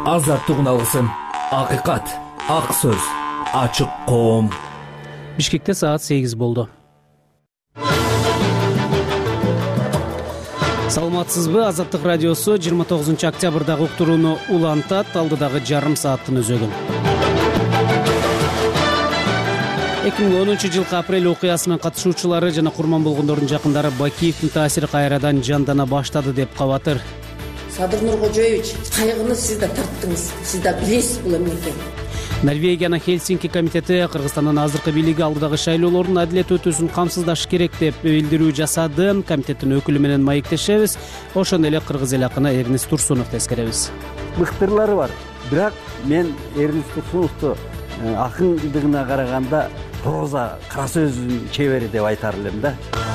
азаттык үналгысын, акыйкат, ак сөз, ачык коом. Бишкекте саат 8 болду. Саламатсызбы? Азаттык радиосу 29 октябрдагы уктурууну улантат, алдыдагы жарым сааттын өзөгүн. 2010 жылкы апрель окуясынын катышуучулары жана курман болгондордун жакындары Бакиевдин таасири кайрадан жандана баштады деп кабатыр. Садыр Нуркожоевич, кайгыны сиз да тарттыңыз, сиз да билесиз бул эмнекен. Норвегиянын Хельсинки комитети Кыргызстандын азыркы бийлиги алдыдагы шайлоолордун адилет өтүүсүн камсыздашы керек деп билдирүү жасады. Комитеттин өкүлү менен маектешебиз. Ошондой эле кыргыз эл акыны Эрнис Турсуновду эскеребиз. Мыктырлары бар. Бирок мен Эрнис Турсуновду акындыгына караганда проза, кара сөздүн чебери деп айтар элем да.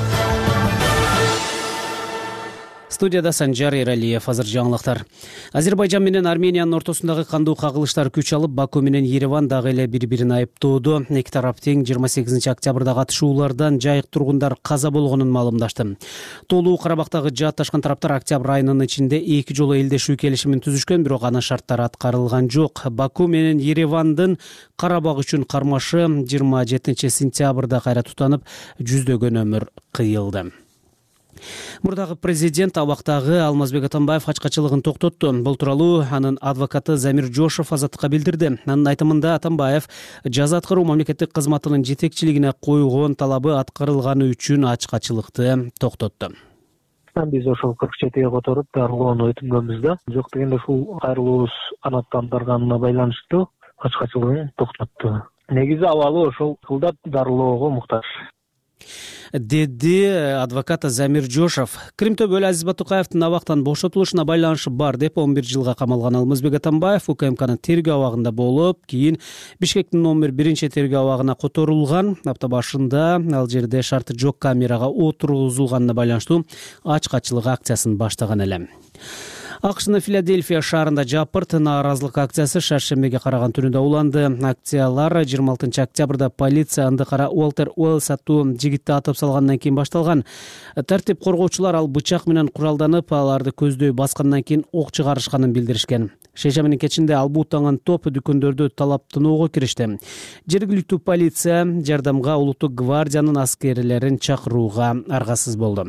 Студияда Санжар Эралиев. Азыр жаңылыктар. Азербайжан менен Армениянын ортосундагы кандуу кагылыштар күч алып, Баку менен Ереван дагы эле бири-бирин айыптоодо. Эки тарап тең 28 октябрда катышуулардан жайык тургундар каза болгонун маалымдашты. Толуу Карабактагы жаатташкан тараптар октябрь айынын ичинде 2 жолу элдешүү келишимин түзүшкөн, бирок анын шарттары аткарылган жок. Баку менен Еревандын Карабак үчүн кармашы 27 сентябрда кайра тутанып, жүздөгөн өмүр кыйылды. Мурдагы президент абактагы Алмазбек Атамбаев качкачылыгын токтотту. Бул тууралуу анын адвокаты Замир Жошов Азаттыкка билдирди. Анын айтымында Атамбаев жаза аткаруу мамлекеттик кызматынын жетекчилигине койгон талабы аткарылганы үчүн ачкачылыкты токтотту. Биз ошол 47-ге которуп дарылоону өтүнгөнбүз да. Жок дегенде ушул кайрылуубуз канааттандырганына байланыштуу ачкачылыгын токтотту. Негизи абалы ошол кылдап дарылоого муктаж, деди адвокат Замир Жошов. Крим төбөлү Азиз Батукаевдин абактан бошотулушуна байланышы бар деп 11 жылга камалган Алмазбек Атамбаев УКМКнын тергөө абагында болуп, кийин Бишкектин номер 1 тергөө абагына которулган. Апта башында ал жерде шарты жок камерага отургузулганына байланыштуу ачкачылык акциясын баштаган эле. АКШнын Филадельфия шаарында жапырт нааразылык акциясы шаршембиге караган түнүндө уланды. Акциялар 26 октябрда полиция андыкара Уолтер Уэллс аттуу жигитти атып салгандан кийин башталган. Тартип коргоочулар ал бычак менен куралданып, аларды көздөй баскандан кийин ок чыгарышканын билдиришкен. Шейшембинин кечинде ал буутанган топ дүкөндөрдү талаптоого киришти. Жергиликтүү полиция жардамга улуттук гвардиянын аскерлерин чакырууга аргасыз болду.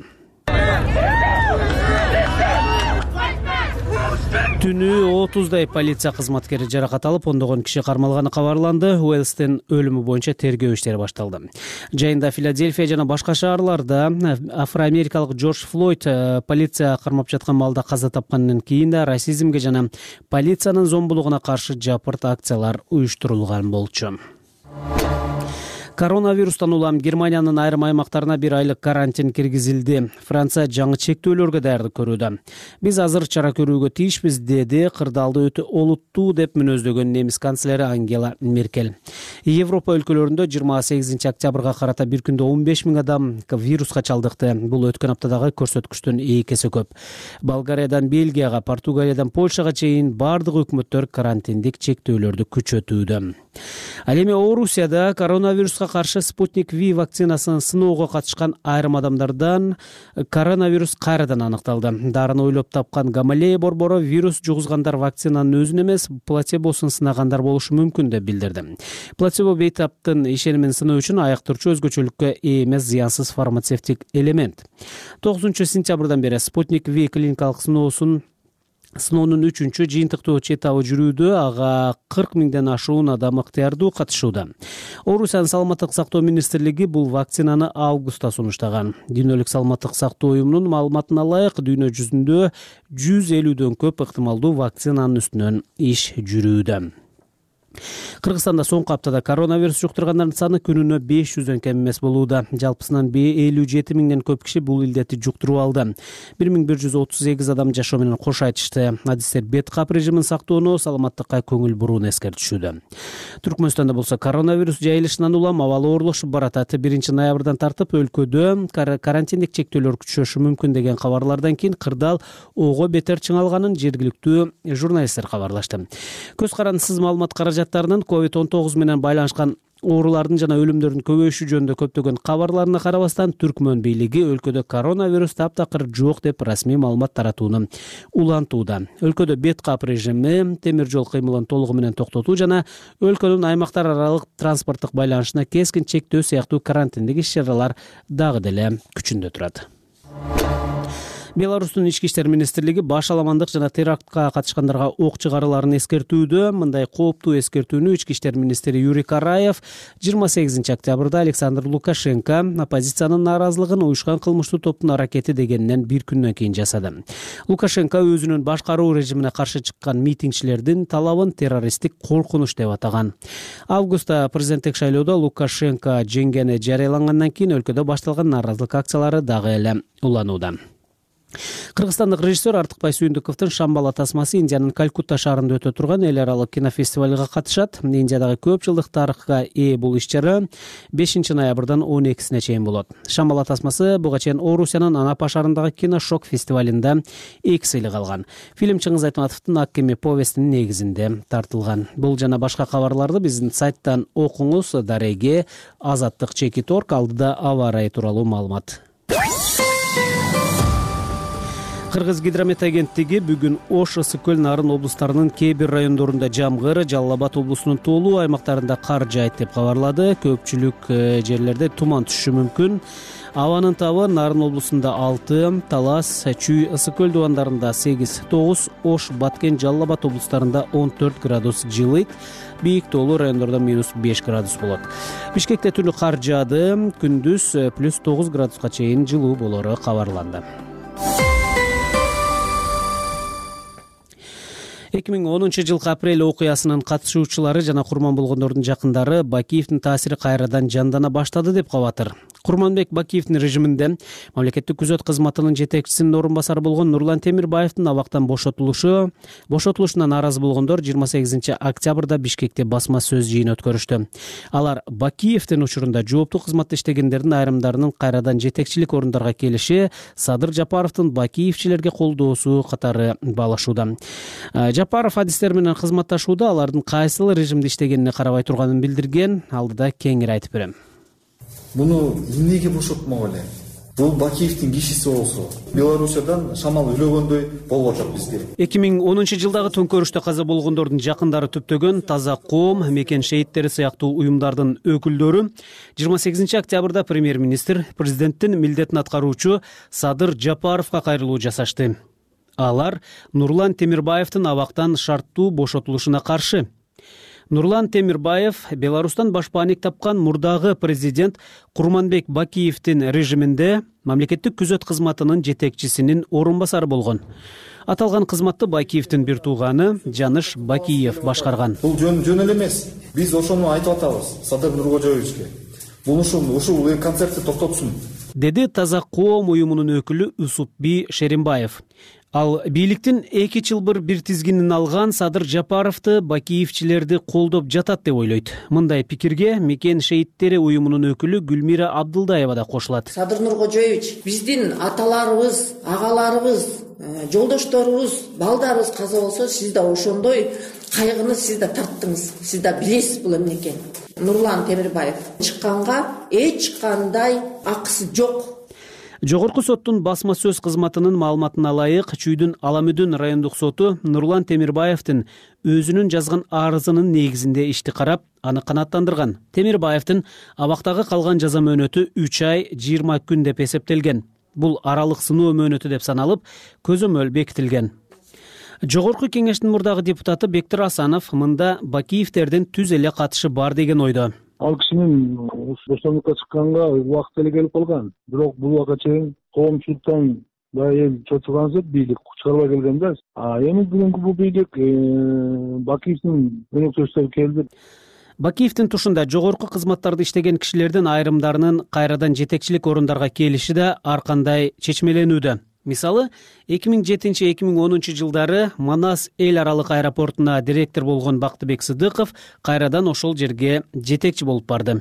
Түнү 30дай полиция кызматкери жаракат алып, ондогон киши кармалганы кабарланды. Уэлстин өлүмү боюнча тергөө иштери башталды. Жайында Филадельфия жана башка шаарларда афроамерикалык Джордж Флойд полиция кармап жаткан маалда каза тапкандан кийин да расизмге жана полициянын зомбулугуна каршы жапырт акциялар уюштурулган болчу. Коронавирустан улам Германиянын айрым аймактарына 1 айлык карантин киргизилди. Франция жаңы чектөөлөргө даярдык көрүүдө. Биз азыр чара көрүүгө тийишпиз, деди кырдаалды өтө олуттуу деп мүнөздөгөн немис канцлери Ангела Меркель. Европа өлкөлөрүндө 28 октябрга карата бир күндө 15 000 адам вируска чалдыкты. Бул өткөн аптадагы көрсөткүчтөн 2 эсе көп. Болгариядан Бельгияга, Португалиядан Польшага чейин бардык өкмөттөр карантиндик чектөөлөрдү күчөтүүдө. Ал эми Орусияда коронавируска каршы Спутник V вакцинасын сыноого катышкан айрым адамдардан коронавирус кайрадан аныкталды. Дарын ойлоп тапкан Гамалея борбору вирус жугузгандар вакцинанын өзүн эмес, плацебосун сынагандар болушу мүмкүн деп билдирди. Плацебо бейтаптын ишенимин сыноо үчүн аяктырчу өзгөчөлүккө ээ эмес зыянсыз фармацевтик элемент. 9 сентябрдан бери Спутник V клиникалык сыноонун 3-чү жыйынтыктуу этабы жүрүүдө, ага 40 000ден ашуун адам ыктыярдуу катышууда. Орусиянын саламаттык сактоо министрлиги бул вакцинаны августта сунуштаган. Дүйнөлүк саламаттык сактоо уюмунун маалыматына ылайык, дүйнө жүзүндө 150дөн көп ыктымалдуу вакцинанын үстүнөн иш жүрүүдө. Кыргызстанда соңку аптада коронавирус жуктургандардын саны күнүнө 500дөн кем эмес болууда. Жалпысынан 57 000ден көп киши бул илдетти жуктуруп алды. 1138 адам жашоо менен кош айтышты. Адистер бет кап режимин сактоону, саламаттыкка көңүл бурууну эскертишүүдө. Түркмөнстанда болсо коронавирус жайылышынан улам абалы оорлошуп баратат. 1 ноябрдан тартып өлкөдө карантиндик чектөөлөр күчөшүшү мүмкүн деген кабарлардан кийин кырдаал ого бетер чыңалганын жергиликтүү журналисттер кабарлашты. Көз карандысыз маалымат каражаттарынын COVID-19 менен байланышкан Оорулардын жана өлүмдөрдүн көбөйүшү жөнүндө көптөгөн кабарларына карабастан Түркмөн бийлиги өлкөдө коронавирус таптакыр жок деп расмий маалымат таратууну улантууда. Өлкөдө бет кап режими, темир жол кыймылын толугу менен токтотуу жана өлкөнүн аймактар аралык транспорттук байланышына кескин чектөө сыяктуу карантиндик иш-чаралар дагы деле күчүндө турат. Беларустун ички иштер министрлиги баш аламандык жана терактка катышкандарга ок чыгарыларын эскертүүдө. Мындай кооптуу эскертүүнү ички иштер министри Юрий Караев 28 октябрда Александр Лукашенко оппозициянын нааразылыгын уюшкан кылмыштуу топтун аракети дегенинен бир күндөн кийин жасады. Лукашенко өзүнүн башкаруу режимине каршы чыккан митингчилердин талабын террористтик коркунуч деп атаган. Августта президенттик шайлоодо Лукашенко жеңгени жарыялангандан кийин өлкөдө башталган нааразылык акциялары дагы эле уланууда. Кыргызстандык режиссер Артыкбай Сүйүндүковдун Шамбала тасмасы Индиянын Калькутта шаарында өтө турган эл аралык кинофестивалга катышат. Индиядагы көп жылдык тарыхка ээ бул иш-чара 5 ноябрдан 12-сине чейин болот. Шамбала тасмасы буга чейин Орусиянын Анапа шаарындагы киношок фестивалында 2 сыйлык алган. Фильм Чыңгыз Айтматовдун Ак кеме повестинин негизинде тартылган. Бул жана башка кабарларды биздин сайттан окуңуз. Дареге Азаттык Чекит Орг алдыда аба ырайы тууралуу маалымат. Кыргыз гидромет агенттиги бүгүн Ош, Ысык көл, Нарын облустарынын кээ бир райондорунда жамгыр, Жалал Абад облусунун тоолуу аймактарында кар жаайт деп кабарлады. Көпчүлүк жерлерде туман түшүшү мүмкүн. Абанын табы Нарын облусунда 6, Талас, Чүй, Ысык көл дубандарында 8-9, Ош, Баткен, Жалал Абад облустарында 14 градус жылыйт. Бийик тоолуу райондордо -5 градус болот. Бишкекте түнү кар жаады, күндүз +9 градуска чейин жылуу болору кабарланды. 2010-жылкы апрель окуясынын катышуучулары жана курман болгондордун жакындары Бакиевдин таасири кайрадан жандана баштады деп кабатыр. Курманбек Бакиевдин режиминде мамлекеттик күзөт кызматынын жетекчисинин орун басары болгон Нурлан Темирбаевдин абактан бошотулушуна нааразы болгондор 28 октябрда Бишкекте басма сөз жыйын өткөрүштү. Алар Бакиевдин учурунда жооптуу кызматта иштегендердин айрымдарынын кайрадан жетекчилик орундарга келиши Садыр Жапаровдун Бакиевчилерге колдоосу катары баалашууда. Жапаров адистер менен кызматташууда алардын кайсыл режимде иштегенине карабай турганын билдирген. Алдыда кеңири айтып берем. Муну эмнеге бошотмок эле? Бул Бакиевдин кишиси болсо, Белоруссиядан шамал үйлөгөндөй болуп атат бизге. 2010-жылдагы төңкөрүштө каза болгондордун жакындары түптөгөн Таза коом, Мекен шейиттери сыяктуу уюмдардын өкүлдөрү 28 октябрда премьер-министр президенттин милдетин аткаруучу Садыр Жапаровго кайрылуу жасашты. Алар Нурлан Темирбаевдин абактан шарттуу бошотулушуна каршы. Нурлан Темирбаев Беларустан башпаанек тапкан мурдагы президент Курманбек Бакиевдин режиминде мамлекеттик күзөт кызматынын жетекчисинин орун басары болгон. Аталган кызматты Бакиевдин бир тууганы Жаныш Бакиев башкарган. Бул жөн эле эмес. Биз ошону айтып атабыз Садыр Нуркожоевичке. Ушул концертти токтотсун, деди Таза коом уюмунун өкүлү Усупби Шеримбаев. Ал бийликтин 2 жылбыр бир тизгинин алган Садыр Жапаровду Бакиевчилерди колдоп жатат деп ойлойт. Мындай пикирге Мекен шейиттери уюмунун өкүлү Гүлмира Абдылдаева да кошулат. Садыр Нуркожоевич, биздин аталарыбыз, агаларыбыз, жолдошторубуз, балдарыбыз каза болсо, сиз да ошондой кайгыны сиз да тарттыңыз. Сиз да билесиз бул эмне экенин. Нурлан Темирбаев чыкканга эч кандай акысы жок. Жогорку соттун басма сөз кызматынын маалыматына ылайык, Чүйдүн Аламүдүн райондук соту Нурлан Темирбаевдин өзүнүн жазган арызынын негизинде ишти карап, аны канааттандырган. Темирбаевдин абактагы калган жаза мөөнөтү 3 ай 20 күн деп эсептелген. Бул аралык сыноо мөөнөтү деп саналып, көзөмөл бекитилген. Жогорку кеңештин мурдагы депутаты Бектир Асанов мында Бакиевдердин түз эле катышы бар деген ойдо. Ал кишинин боштондукка чыкканга убакыт эле келип калган. Бирок бул убакка чейин коомчулуктан баягы эл чочуган жок, бийлик чыгарбай келген да. Эми бүгүнкү бул бийлик Бакиевдин өнөктөштөрү келди. Бакиевдин тушунда жогорку кызматтарды иштеген кишилердин айрымдарынын кайрадан жетекчилик орундарга келиши да ар кандай чечмеленүүдө. Мисалы, 2007-2010 жылдары Манас эл аралык аэропортуна директор болгон Бактыбек Сыдыков кайрадан ошол жерге жетекчи болуп барды.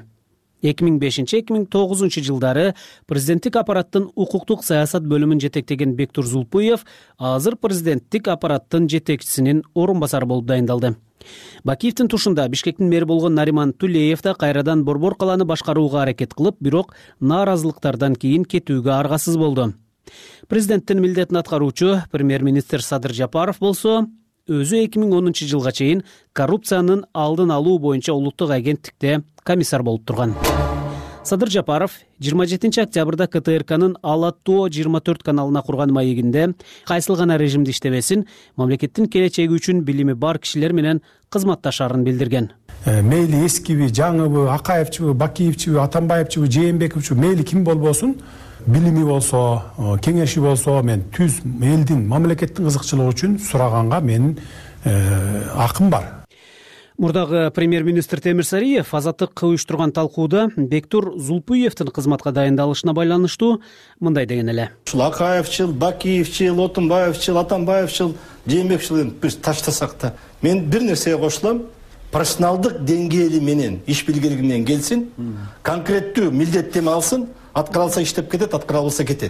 2005-2009 жылдары президенттик аппараттын укуктук саясат бөлүмүн жетектеген Бектур Зулпуев азыр президенттик аппараттын жетекчисинин орун басары болуп дайындалды. Бакиевдин тушунда Бишкектин мэри болгон Нариман Тулеев да кайрадан Борбор калааны башкарууга аракет кылып, бирок нааразылыктардан кийин кетүүгө аргасыз болду. Президенттин милдетин аткаруучу премьер-министр Садыр Жапаров болсо өзү 2010 жылга чейин коррупциянын алдын алуу боюнча улуттук агенттикте комиссар болуп турган. Садыр Жапаров 27 октябрда КТРКнын Ала Тоо 24 каналына курган маегинде кайсыл гана режимде иштебесин, мамлекеттин келечеги үчүн билими бар кишилер менен кызматташарын билдирген. Мейли эскиби, жаңыбы, Акаевчыбы, Бакиевчиби, Атамбаевчыбы, Жээнбековчу, мейли ким болбосун, билими болсо, кеңеши болсо, мен түз элдин, мамлекеттин кызыкчылыгы үчүн сураганга менин акым бар. Мурдагы премьер-министр Темир Сариев Азаттык уюштурган талкууда Бектур Зулпуевдин кызматка дайындалышына байланыштуу мындай деген эле. Ушул Акаевчил, Бакиевчил, Отунбаевчил, Атамбаевчил, Жээнбековчил биз таштасак да, мен бир нерсеге кошулам. Профессионалдык деңгээли менен, иш билгелигинен келсин, конкреттүү милдеттеме алсын, аткара алса иштеп кетет, аткара албаса кетет.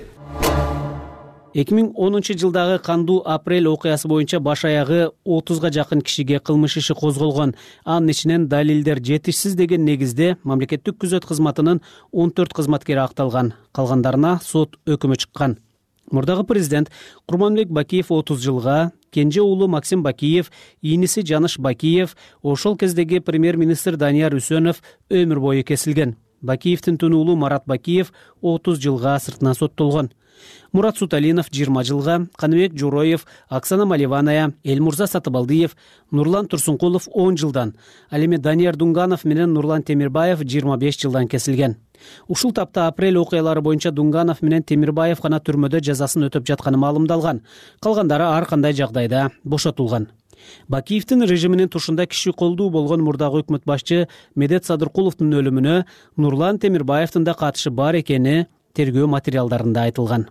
2010 жылдагы кандуу апрель окуясы боюнча баш аягы 30га жакын кишиге кылмыш иши козголгон. Анын ичинен далилдер жетишсиз деген негизде мамлекеттик күзөт кызматынын 14 кызматкери акталган, калгандарына сот өкүмү чыккан. Мурдагы президент Курманбек Бакиев 30 жылга, кенже уулу Максим Бакиев, ийниси Жаныш Бакиев, ошол кездеги премьер-министр Данияр Үсөнов өмүр бою кесилген. Бакиевдин тун уулу Марат Бакиев 30 жылга сыртынан соттолгон. Мурат Суталинов 20 жылга, Каныбек Журоев, Оксана Маливаная, Элмурза Сатыбалдиев, Нурлан Турсункулов 10 жылдан, ал эми Данияр Дунганов менен Нурлан Темирбаев 25 жылдан кесилген. Ушул тапта апрель окуялары боюнча Дунганов менен Темирбаев гана түрмөдө жазасын өтөп жатканы маалымдалган. Калгандары ар кандай жагдайда бошотулган. Бакиевдин режиминин тушунда киши колдуу болгон мурдагы өкмөт башчы Медет Садыркуловдун өлүмүнө Нурлан Темирбаевдин да катышы бар экени тергөө материалдарында айтылган.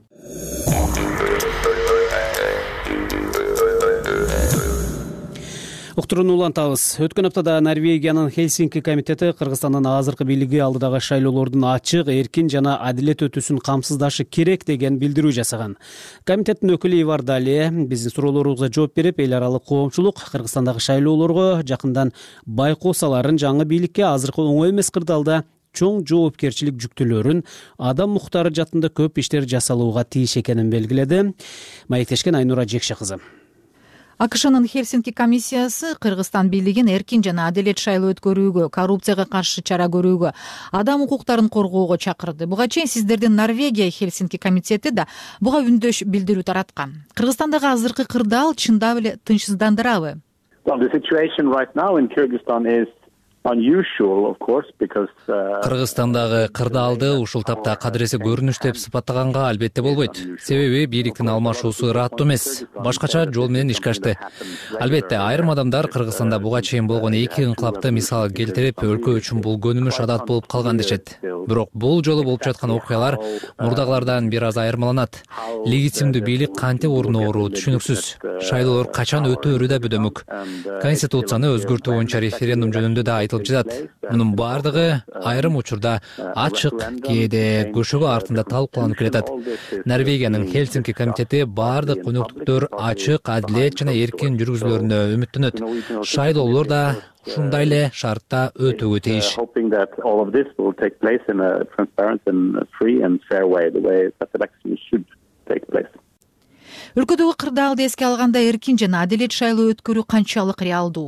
Уктурууну улантабыз. Өткөн аптада Норвегиянын Хельсинки комитети Кыргызстандын азыркы бийлиги алдыдагы шайлоолордун ачык, эркин жана адилет өтүүсүн камсыздашы керек деген билдирүү жасаган. Комитеттин өкүлү Ивар Дали биздин суроолорубузга жооп берип, эл аралык коомчулук Кыргызстандагы шайлоолорго жакындан байкоо саларын жаңы бийликке азыркы оңой эмес кырдаалда чоң жоопкерчилик жүктөлөрүн, адам муктары жатында көп иштер жасалууга тийиш экенин белгиледи. Маектешкен Айнура Жекше кызы. АКШнын Хельсинки комиссиясы Кыргызстан бийлигин эркин жана адилет шайлоо өткөрүүгө, коррупцияга каршы чара көрүүгө, адам укуктарын коргоого чакырды. Буга чейин сиздердин Норвегия Хельсинки комитети да буга үндөш билдирүү тараткан. Кыргызстандагы азыркы кырдаал чындап эле тынчсыздандырабы? Кыргызстандагы кырдаалды ушул тапта кадыресе көрүнүш деп сыпаттаганга албетте болбойт. Себеби бийликтин алмашуусу ыраттуу эмес, башкача жол менен ишке ашты. Албетте айрым адамдар Кыргызстанда буга чейин болгон эки инкылапты мисал келтирип, өлкө үчүн бул көнүмүш адат болуп калган дешет. Бирок бул жолу болуп жаткан окуялар мурдагылардан бир аз айырмаланат. Легитимдүү бийлик кантип орноору түшүнүксүз. Шайлоолор качан өтөөрү да бөдөмүк. Конституцияны өзгөртүү боюнча референдум жөнүндө да айтылып жатат. Мунун бардыгы айрым учурда ачык, кээде көшөгө артында талкууланып келатат. Норвегиянын Хельсинки комитети бардык өнөктүктөр ачык, адилет жана эркин жүргүзүлөрүнө үмүттөнөт. Шайлоолор да ушундай эле шартта өтүүгө тийиш. Өлкөдөгү кырдаалды эске алганда эркин жана адилет шайлоо өткөрүү канчалык реалдуу?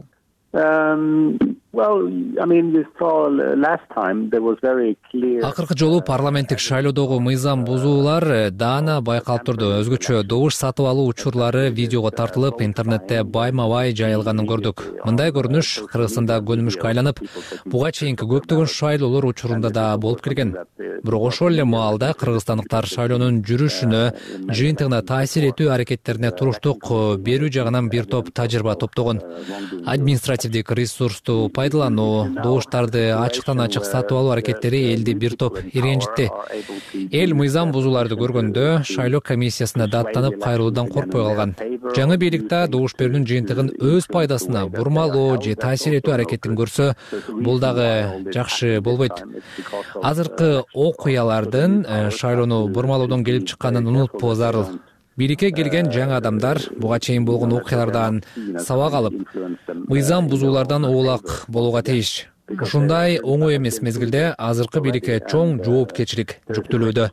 Акыркы жолу парламенттик шайлоодогу мыйзам бузуулар даана байкалып турду. Өзгөчө добуш сатып алуу учурлары видеого тартылып, интернетте байма-бай жайылганын көрдүк. Мындай көрүнүш Кыргызстанда көнүмүшкө айланып, буга чейинки көптөгөн шайлоолор учурунда да болуп келген. Бирок ошол эле маалда кыргызстандыктар шайлоонун жүрүшүнө, жыйынтыгына таасир этүү аракеттерине туруктук берүү жагынан бир топ тажрыйба топтогон. Административдик ресурсту пайдалануу, добуштарды ачыктан ачык сатып алуу аракеттери элди бир топ иренжитти. Эл мыйзам бузууларды көргөндө шайлоо комиссиясына даттанып кайрылуудан коркпой калган. Жаңы бийликте добуш берүүнүн жыйынтыгын өз пайдасына бурмалоо же таасир этүү аракетин көрсө, бул дагы жакшы болбойт. Азыркы окуялардын шайлоону бурмалоодон келип чыкканын унутпоо зарыл. бийликке келген жаңы адамдар буга чейин болгон окуялардан сабак алып, мыйзам бузуулардан оолак болууга тийиш. Ушундай оңой эмес мезгилде азыркы бийликке чоң жоопкерчилик жүктөлүүдө.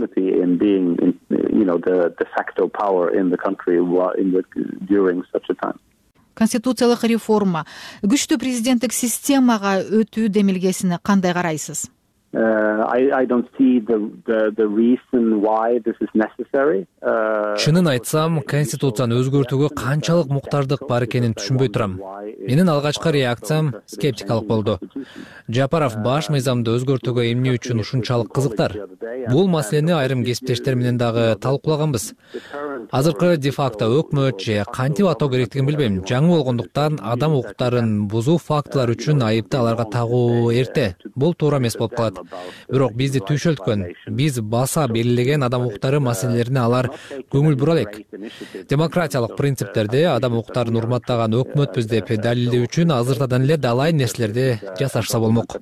Конституциялык реформа, күчтүү президенттик системага өтүү демилгесине кандай карайсыз? Чынын айтсам, конституцияны өзгөртүүгө канчалык муктаждык бар экенин түшүнбөй турам. Менин алгачкы реакциям скептикалык болду. Жапаров баш мыйзамды өзгөртүүгө эмне үчүн ушунчалык кызыктар? Бул маселени айрым кесиптештер менен дагы талкуулаганбыз. Азыркы де-факто өкмөт же кантип атоо керектигин билбейм. Жаңы болгондуктан адам укуктарын бузуу фактылары үчүн айыпты аларга тагуу эрте. Бул туура эмес болуп калат. Бирок бизди түйшөлткөн, биз баса белгилеген адам укуктары маселелерине алар көңүл бура элек. Демократиялык принциптерди, адам укуктарын урматтаган өкмөтпүз деп далилдөө үчүн азыртадан эле далай нерселерди жасашса болмок.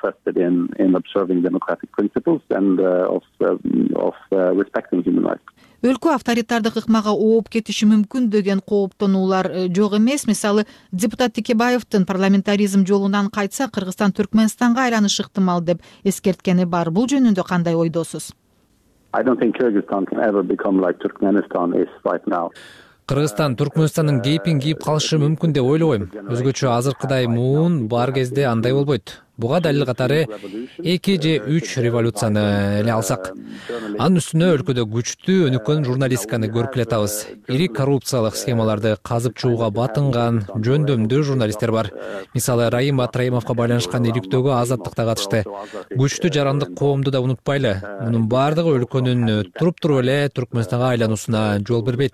Өлкө авторитардык ыкмага ооп кетиши мүмкүн деген кооптонуулар жок эмес. Мисалы, депутат Текебаевдин парламентаризм жолунан кайтса, Кыргызстан Түркмөнстанга айланышы ыктымал деп эскерткени бар. Бул жөнүндө кандай ойдосуз? Кыргызстан Түркмөнстандын кейпин кийип калышы мүмкүн деп ойлобойм. Өзгөчө азыркыдай муун бар кезде андай болбойт. Буга далил катары 2 же 3 революцияны эле алсак. Анын үстүнө өлкөдө күчтүү өнүккөн журналистиканы көрүп келатабыз. Ири коррупциялык схемаларды казып чууга батынган жөндөмдүү журналисттер бар. Мисалы, Раим Батраимовго байланышкан иликтөөгө Азаттыкта катышты. Күчтүү жарандык коомду да унутпайлы. Мунун бардыгы өлкөнүн туруп эле Түркмөнстанга айлануусуна жол бербейт.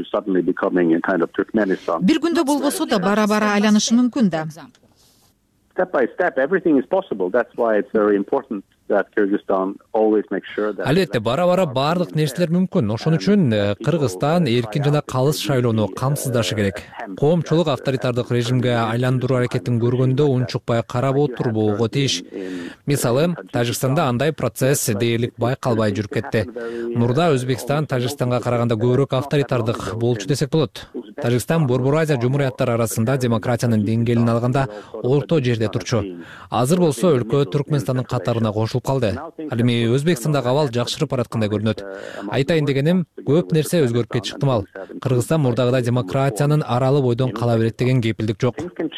Бир күндө болбосо да бара-бара айланышы мүмкүн да. Step by step, everything is possible. That's why it's very important that Kyrgyzstan always makes sure that... Албетте, бара-бара бардык нерселер мүмкүн. Ошон үчүн Кыргызстан эркин жана калыс шайлоону камсыздашы керек. Коомчулук авторитардык режимге айландыруу аракетин көргөндө унчукпай карап отурбоого тийиш. Мисалы, Тажикстанда андай процесс дээрлик байкалбай жүрүп кетти. Мурда Өзбекстан Тажикстанга караганда көбүрөөк авторитардык болчу десек болот. Тажикстан Борбор Азия жумурияттары арасында демократиянын деңгээлин алганда орто жерде турчу. Азыр болсо өлкө Түркмөнстандын катарына кошулуп калды. Ал эми Өзбекстандагы абал жакшырып бараткандай көрүнөт. Айтайын дегеним, көп нерсе өзгөрүп кетиши ыктымал. Кыргызстан мурдагыдай демократиянын аралы бойдон кала берет деген кепилдик жок.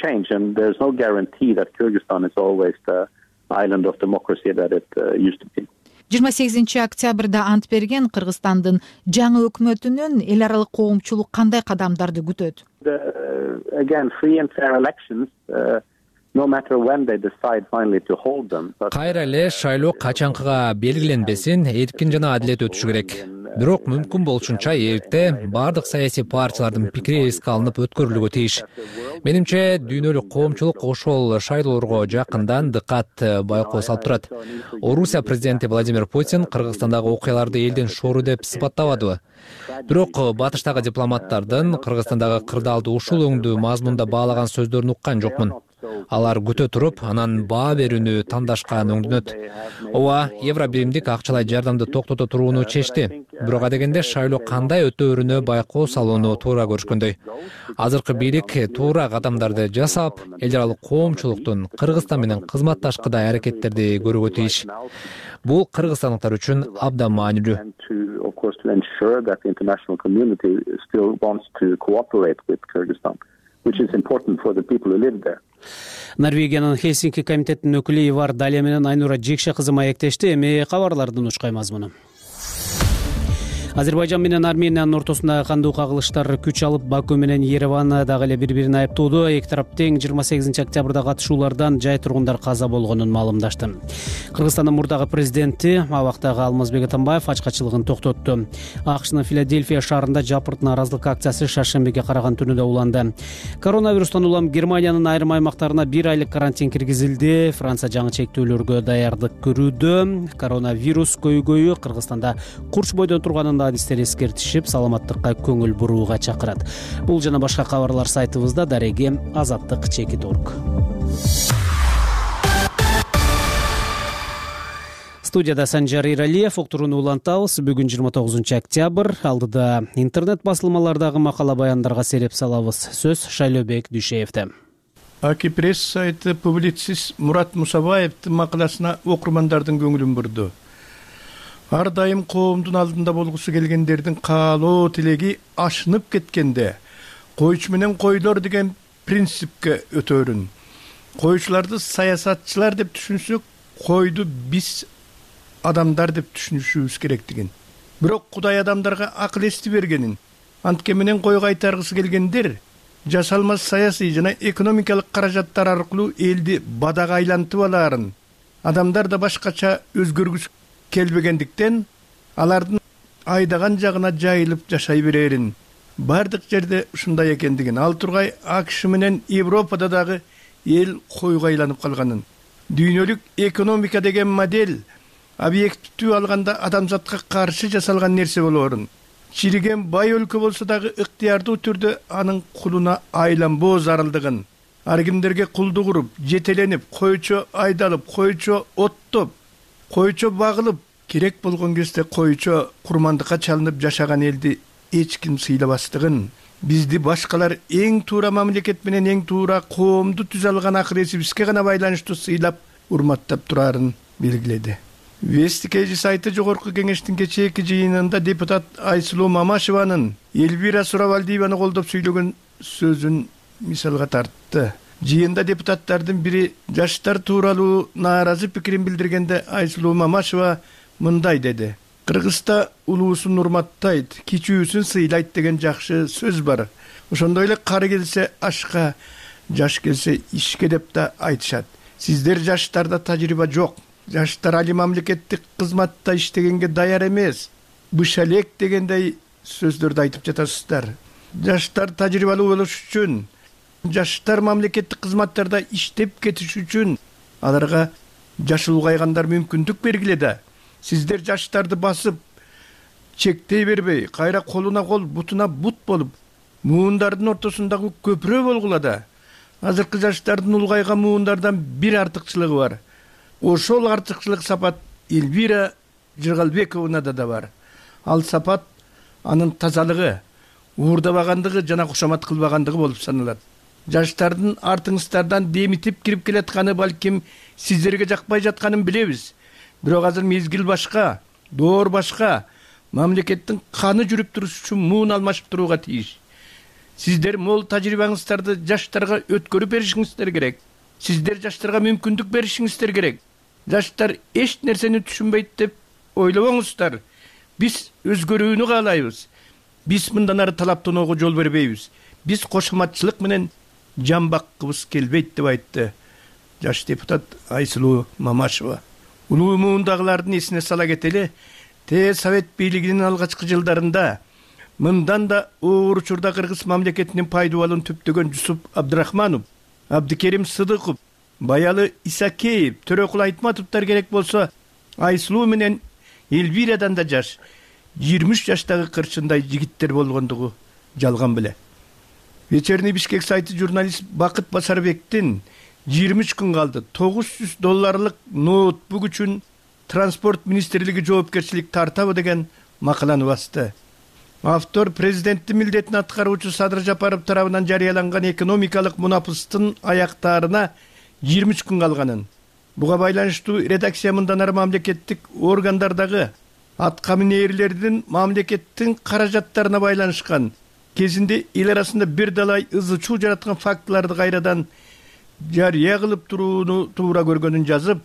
Island of democracy that it used to be. 28 октябрда ант берген Кыргызстандын жаңы өкмөтүнөн эл аралык коомчулук кандай кадамдарды күтөт? Again, free and fair elections, no matter when they decide finally to hold them. Кайра эле шайлоо качанкыга белгиленбесин, эркин жана адилет өтүшү керек. Бирок мүмкүн болушунча эрте бардык саясий партиялардын пикири эске алынып өткөрүлүүгө тийиш. Менимче дүйнөлүк коомчулук ошол шайлоолорго жакындан дыкат байкоо салып турат. Орусия президенти Владимир Путин Кыргызстандагы окуяларды элдин шору деп сыпаттабадыбы? Бирок батыштагы дипломаттардын Кыргызстандагы кырдаалды ушул өңдүү мазмунда баалаган сөздөрүн уккан жокмун. Алар күтө туруп, анан баа берүүнү тандашкан өңдөнөт. Ооба, евро биримдик акчалай жардамды токтото турууну чечти. Бирок адегенде шайлоо кандай өтөөрүнө байкоо салууну туура көрүшкөндөй. Азыркы бийлик туура кадамдарды жасап, эл аралык коомчулуктун Кыргызстан менен кызматташкыдай аракеттерди көрүүгө тийиш. Бул кыргызстандыктар үчүн абдан маанилүү. Which is important for the people who live there. Норвегиянын Хельсинки комитетинин өкүлү Ивар Далия менен Айнура Жекше кызы маектешти. Эми кабарлардын учкай мазмуну. Азербайжан менен Армениянын ортосундагы кандуу кагылыштар күч алып, Баку менен Ереван дагы эле бири-бирин айыптоодо. Эки тарап тең 28 октябрда катышуулардан жай тургундар каза болгонун маалымдашты. Кыргызстандын мурдагы президенти абактагы Алмазбек Атамбаев ачкачылыгын токтотту. АКШнын Филадельфия шаарында жапырт нааразылык акциясы шаршембиге караган түнүдө уланды. Коронавирустан улам Германиянын айрым аймактарына 1 айлык карантин киргизилди. Франция жаңы чектөөлөргө даярдык көрүүдө. Коронавирус көйгөйү Кыргызстанда курч бойдон турганын адистер эскертишип, саламаттыкка көңүл бурууга чакырат. Бул жана башка кабарлар сайтыбызда. Дареги Азаттык чекит.org. Студияда Санжар Иралиев, уктурууну улантабыз. Бүгүн 29 октябрь. Алдыда интернет басылмалардагы макала баяндарга сереп салабыз. Сөз Шайлообек Дүйшеевде. Аки пресс сайты публицист Мурат Мусабаевдин макаласына окурмандардын көңүлүн бурду. Ар дайым коомдун алдында болгусу келгендердин каалоо тилеги ашынып кеткенде, койчу менен койлор деген принципке өтөрүн. Койчуларды саясатчылар деп түшүнсөк, койду биз адамдар деп түшүнүшүбүз керектигин. Бирок Кудай адамдарга акыл эсти бергенин, антке менен койго айтаргысы келгендер жасалмас саясий жана экономикалык каражаттар аркылуу элди бадага айлантып алаарын, адамдар да башкача өзгөргүсү келбегендиктен алардын айдаган жагына жайылып жашай берерин, бардык жерде ушундай экендигин, ал тургай АКШ менен Европада дагы эл койго айланып калганын, дүйнөлүк экономика деген модель объективдүү алганда адамзатка каршы жасалган нерсе болоорун, чириген бай өлкө болсо дагы ыктыярдуу түрдө анын кулуна айланбоо зарылдыгын, ар кимдерге кулдук уруп, жетеленип, койчо айдалып, койчо оттоп, койчо багылып, керек болгон кезде койчо курмандыкка чалынып жашаган элди эч ким сыйлабастыгын, бизди башкалар эң туура мамлекет менен эң туура коомду түзө алган акыресибизге гана байланыштуу сыйлап, урматтап турарын белгиледи. Вестикежи сайты жогорку кеңештин кечээки жыйынында депутат Айсулуу Мамашеванын Эльвира Суравалдиеваны колдоп сүйлөгөн сөзүн мисалга тартты. Жыйында депутаттардын бири жаштар тууралуу нааразы пикирин билдиргенде Айсулуу Мамашева мындай деди: Кыргызста улуусун урматтайт, кичүүсүн сыйлайт деген жакшы сөз бар. Ошондой эле кары келсе ашка, жаш келсе ишке деп да айтышат. Сиздер жаштарда тажрыйба жок. Жаштар али мамлекеттик кызматта иштегенге даяр эмес. Быша элек дегендей сөздөрдү айтып жатасыздар. Жаштар тажрыйбалуу болуш үчүн, жаштар мамлекеттик кызматтарда иштеп кетиш үчүн аларга жашы улгайгандар мүмкүндүк бергиле. Сиздер жаштарды басып, чектей бербей, кайра колуна кол, бутуна бут болуп, муундардын ортосундагы көпүрө болгула да. Азыркы жаштардын улгайган муундардан бир артыкчылыгы бар. Ошол артыкчылык сапат Эльвира Жыргалбековнада да бар. Ал сапат анын тазалыгы, уурдабагандыгы жана кушамат кылбагандыгы болуп саналат. Жаштардын артыңыздардан демитип кирип келатканы балким сиздерге жакпай жатканын билебиз. Бирок азыр мезгил башка, доор башка, мамлекеттин каны жүрүп туруш үчүн муун алмашып турууга тийиш. Сиздер мол тажрыйбаңыздарды жаштарга өткөрүп беришиңиздер керек. Сиздер жаштарга мүмкүндүк беришиңиздер керек. Жаштар эч нерсени түшүнбөйт деп ойлобоңуздар. Биз өзгөрүүнү каалайбыз. Биз мындан ары талаптоого жол бербейбиз. Биз кошоматчылык менен жан баккыбыз келбейт деп айтты жаш депутат Айсулуу Мамашева. Улуу муундагылардын эсине сала кетели, Совет бийлигинин алгачкы жылдарында мындан да оор учурда Кыргыз мамлекетинин пайдубалын түптөгөн Жусуп Абдрахманов, Абдикерим Сыдыков, Баялы Исакеев, Төрөкул Айтматовдор керек болсо, Айсулуу менен Эльвирадан да жаш, 23 жаштагы кырчындай жигиттер болгондугу жалган беле. Вечерний Бишкек сайты журналист Бакыт Басарбектин 23 күн калды $900 ноутбук үчүн транспорт министрлиги жоопкерчилик тартабы деген макаланы басты. Автор президенттин милдетин аткаруучу Садыр Жапаров тарабынан жарыяланган экономикалык мунапыстын аяктаарына 23 күн калганын. Буга байланыштуу редакция мындан ары мамлекеттик органдардагы аткаминерлердин мамлекеттин каражаттарына байланышкан кезинде эл арасында бир далай ызы чуу жараткан фактыларды кайрадан жарыя кылып турууну туура көргөнүн жазып,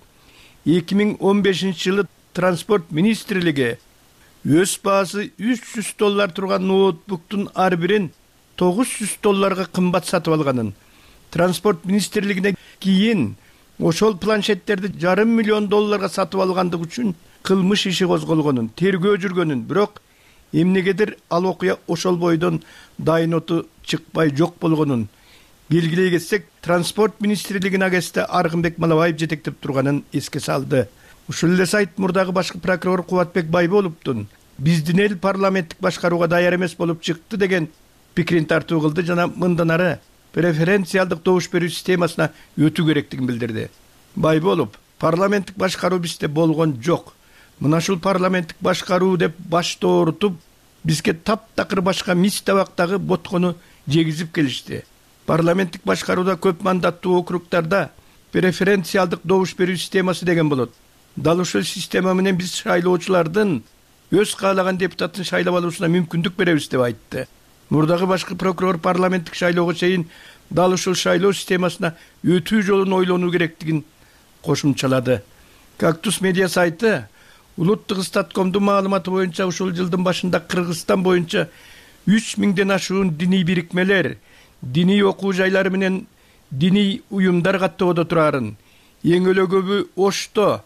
2015 жылы транспорт министрлиги өз баасы $300 турган ноутбуктун ар бирин $900 кымбат сатып алганын, транспорт министрлигине кийин ошол планшеттерди $500 миллион сатып алгандык үчүн кылмыш иши козголгонун, тергөө жүргөнүн, бирок эмнегедир ал окуя ошол бойдон дайноту чыкпай жок болгонун белгилей кетсек, транспорт министрлигине агесте Аргынбек Малабаев жетектеп турганын эске салды. Ушул эле сайт мурдагы башкы прокурор Кубатбек Байболовдун биздин эл парламенттик башкарууга даяр эмес болуп чыкты деген пикирин тартуу кылды жана мындан ары преференциалдык добуш берүү системасына өтүү керектигин билдирди. Байболов, парламенттик башкаруу бизде болгон жок. Мына ушул парламенттик башкаруу деп башты оорутуп, бизге таптакыр башка мис табактагы боткону жегизип келишти. Парламенттик башкарууда көп мандаттуу округдарда преференциалдык добуш берүү системасы деген болот. Дал ушул система менен биз шайлоочулардын өз каалаган депутатын шайлап алуусуна мүмкүндүк беребиз деп айтты. Мурдагы башкы прокурор парламенттик шайлоого чейин дал ушул шайлоо системасына өтүү жолун ойлонуу керектигин кошумчалады. Кактус медиа сайты улуттук статкомдун маалыматы боюнча ушул жылдын башында Кыргызстан боюнча 3000ден ашуун диний бирикмелер, диний окуу жайлары менен диний уюмдар каттоодо турарын. Эң эле көбү Ошто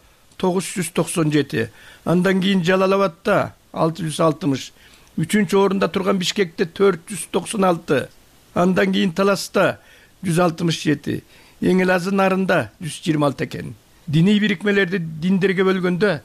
997, андан кийин Жалалабадта 660, үчүнчү орунда турган Бишкекте 496, андан кийин Таласта 167, эң эле азы Нарында 126 экен. Диний бирикмелерди диндерге бөлгөндө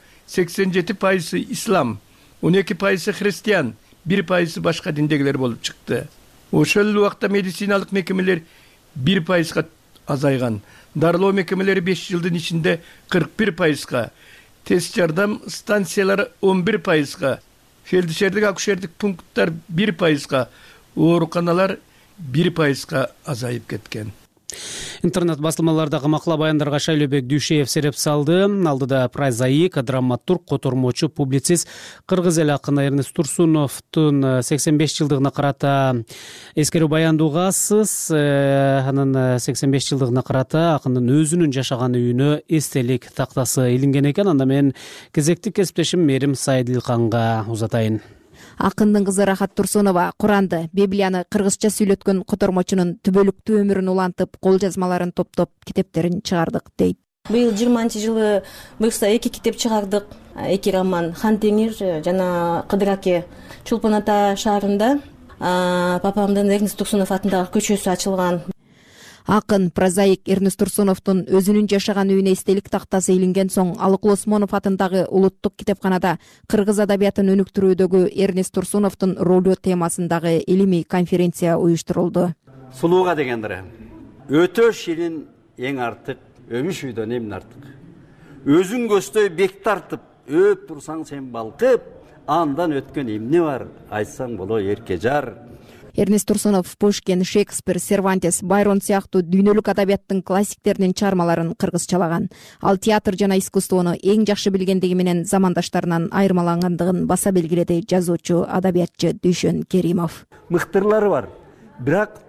87% ислам, 12% христиан, 1% башка диндегилер болуп чыкты. Ошол убакта медициналык мекемелер 1%га азайган. Дарылоо мекемелери 5 жылдын ичинде 41%га, тест жардам станциялары 11%га, фельдшердик акушердик пункттар 1%га, ооруканалар 1%га азайып кеткен. Интернет басылмалардагы макала баяндарга Шайлообек Дүйшеев сереп салды. Алдыда прозаик, драматург, котормочу, публицист кыргыз эл акыны Эрнест Турсуновдун 85 жылдыгына карата эскерүү баяндуугасыз. Анын 85 жылдыгына карата акындын өзүнүн жашаган үйүнө эстелик тактасы илинген экен. Анда мен кезекти кесиптешим Мерим Сайдилханга узатайын. Акындын кызы Рахат Турсунова Куранды, Библияны кыргызча сүйлөткөн котормочунун түбөлүктүү өмүрүн улантып, кол жазмаларын топтоп, китептерин чыгардык дейт. Быйыл 20-жылы буюрса 2 китеп чыгардык. 2 роман Хан Теңир жана Кыдыр аке. Чулпан Ата шаарында папамдын Эрнест Турсунов атындагы көчөсү ачылган. Акын прозаик Эрнест Турсуновдун өзүнүн жашаган үйүнө эстелик тактасы илинген соң Алыкул Осмонов атындагы улуттук китепканада кыргыз адабиятын өнүктүрүүдөгү Эрнест Турсуновдун ролу темасындагы илимий конференция уюштурулду. Сулууга дегендире өтө ширин эң артык, өмүш үйдөн эмне артык. Өзүң көздөй бек тартып, өп турсаң сен балкып, андан өткөн эмне бар, айтсаң боло эркежар. Эрнест Турсунов Пушкин, Шекспир, Сервантес, Байрон сыяктуу дүйнөлүк адабияттын классиктеринин чыгармаларын кыргызчалаган. Ал театр жана искусствону эң жакшы билгендиги менен замандаштарынан айырмалангандыгын баса белгиледи жазуучу, адабиятчы Дүйшөн Керимов. Мыктырлары бар. Бирок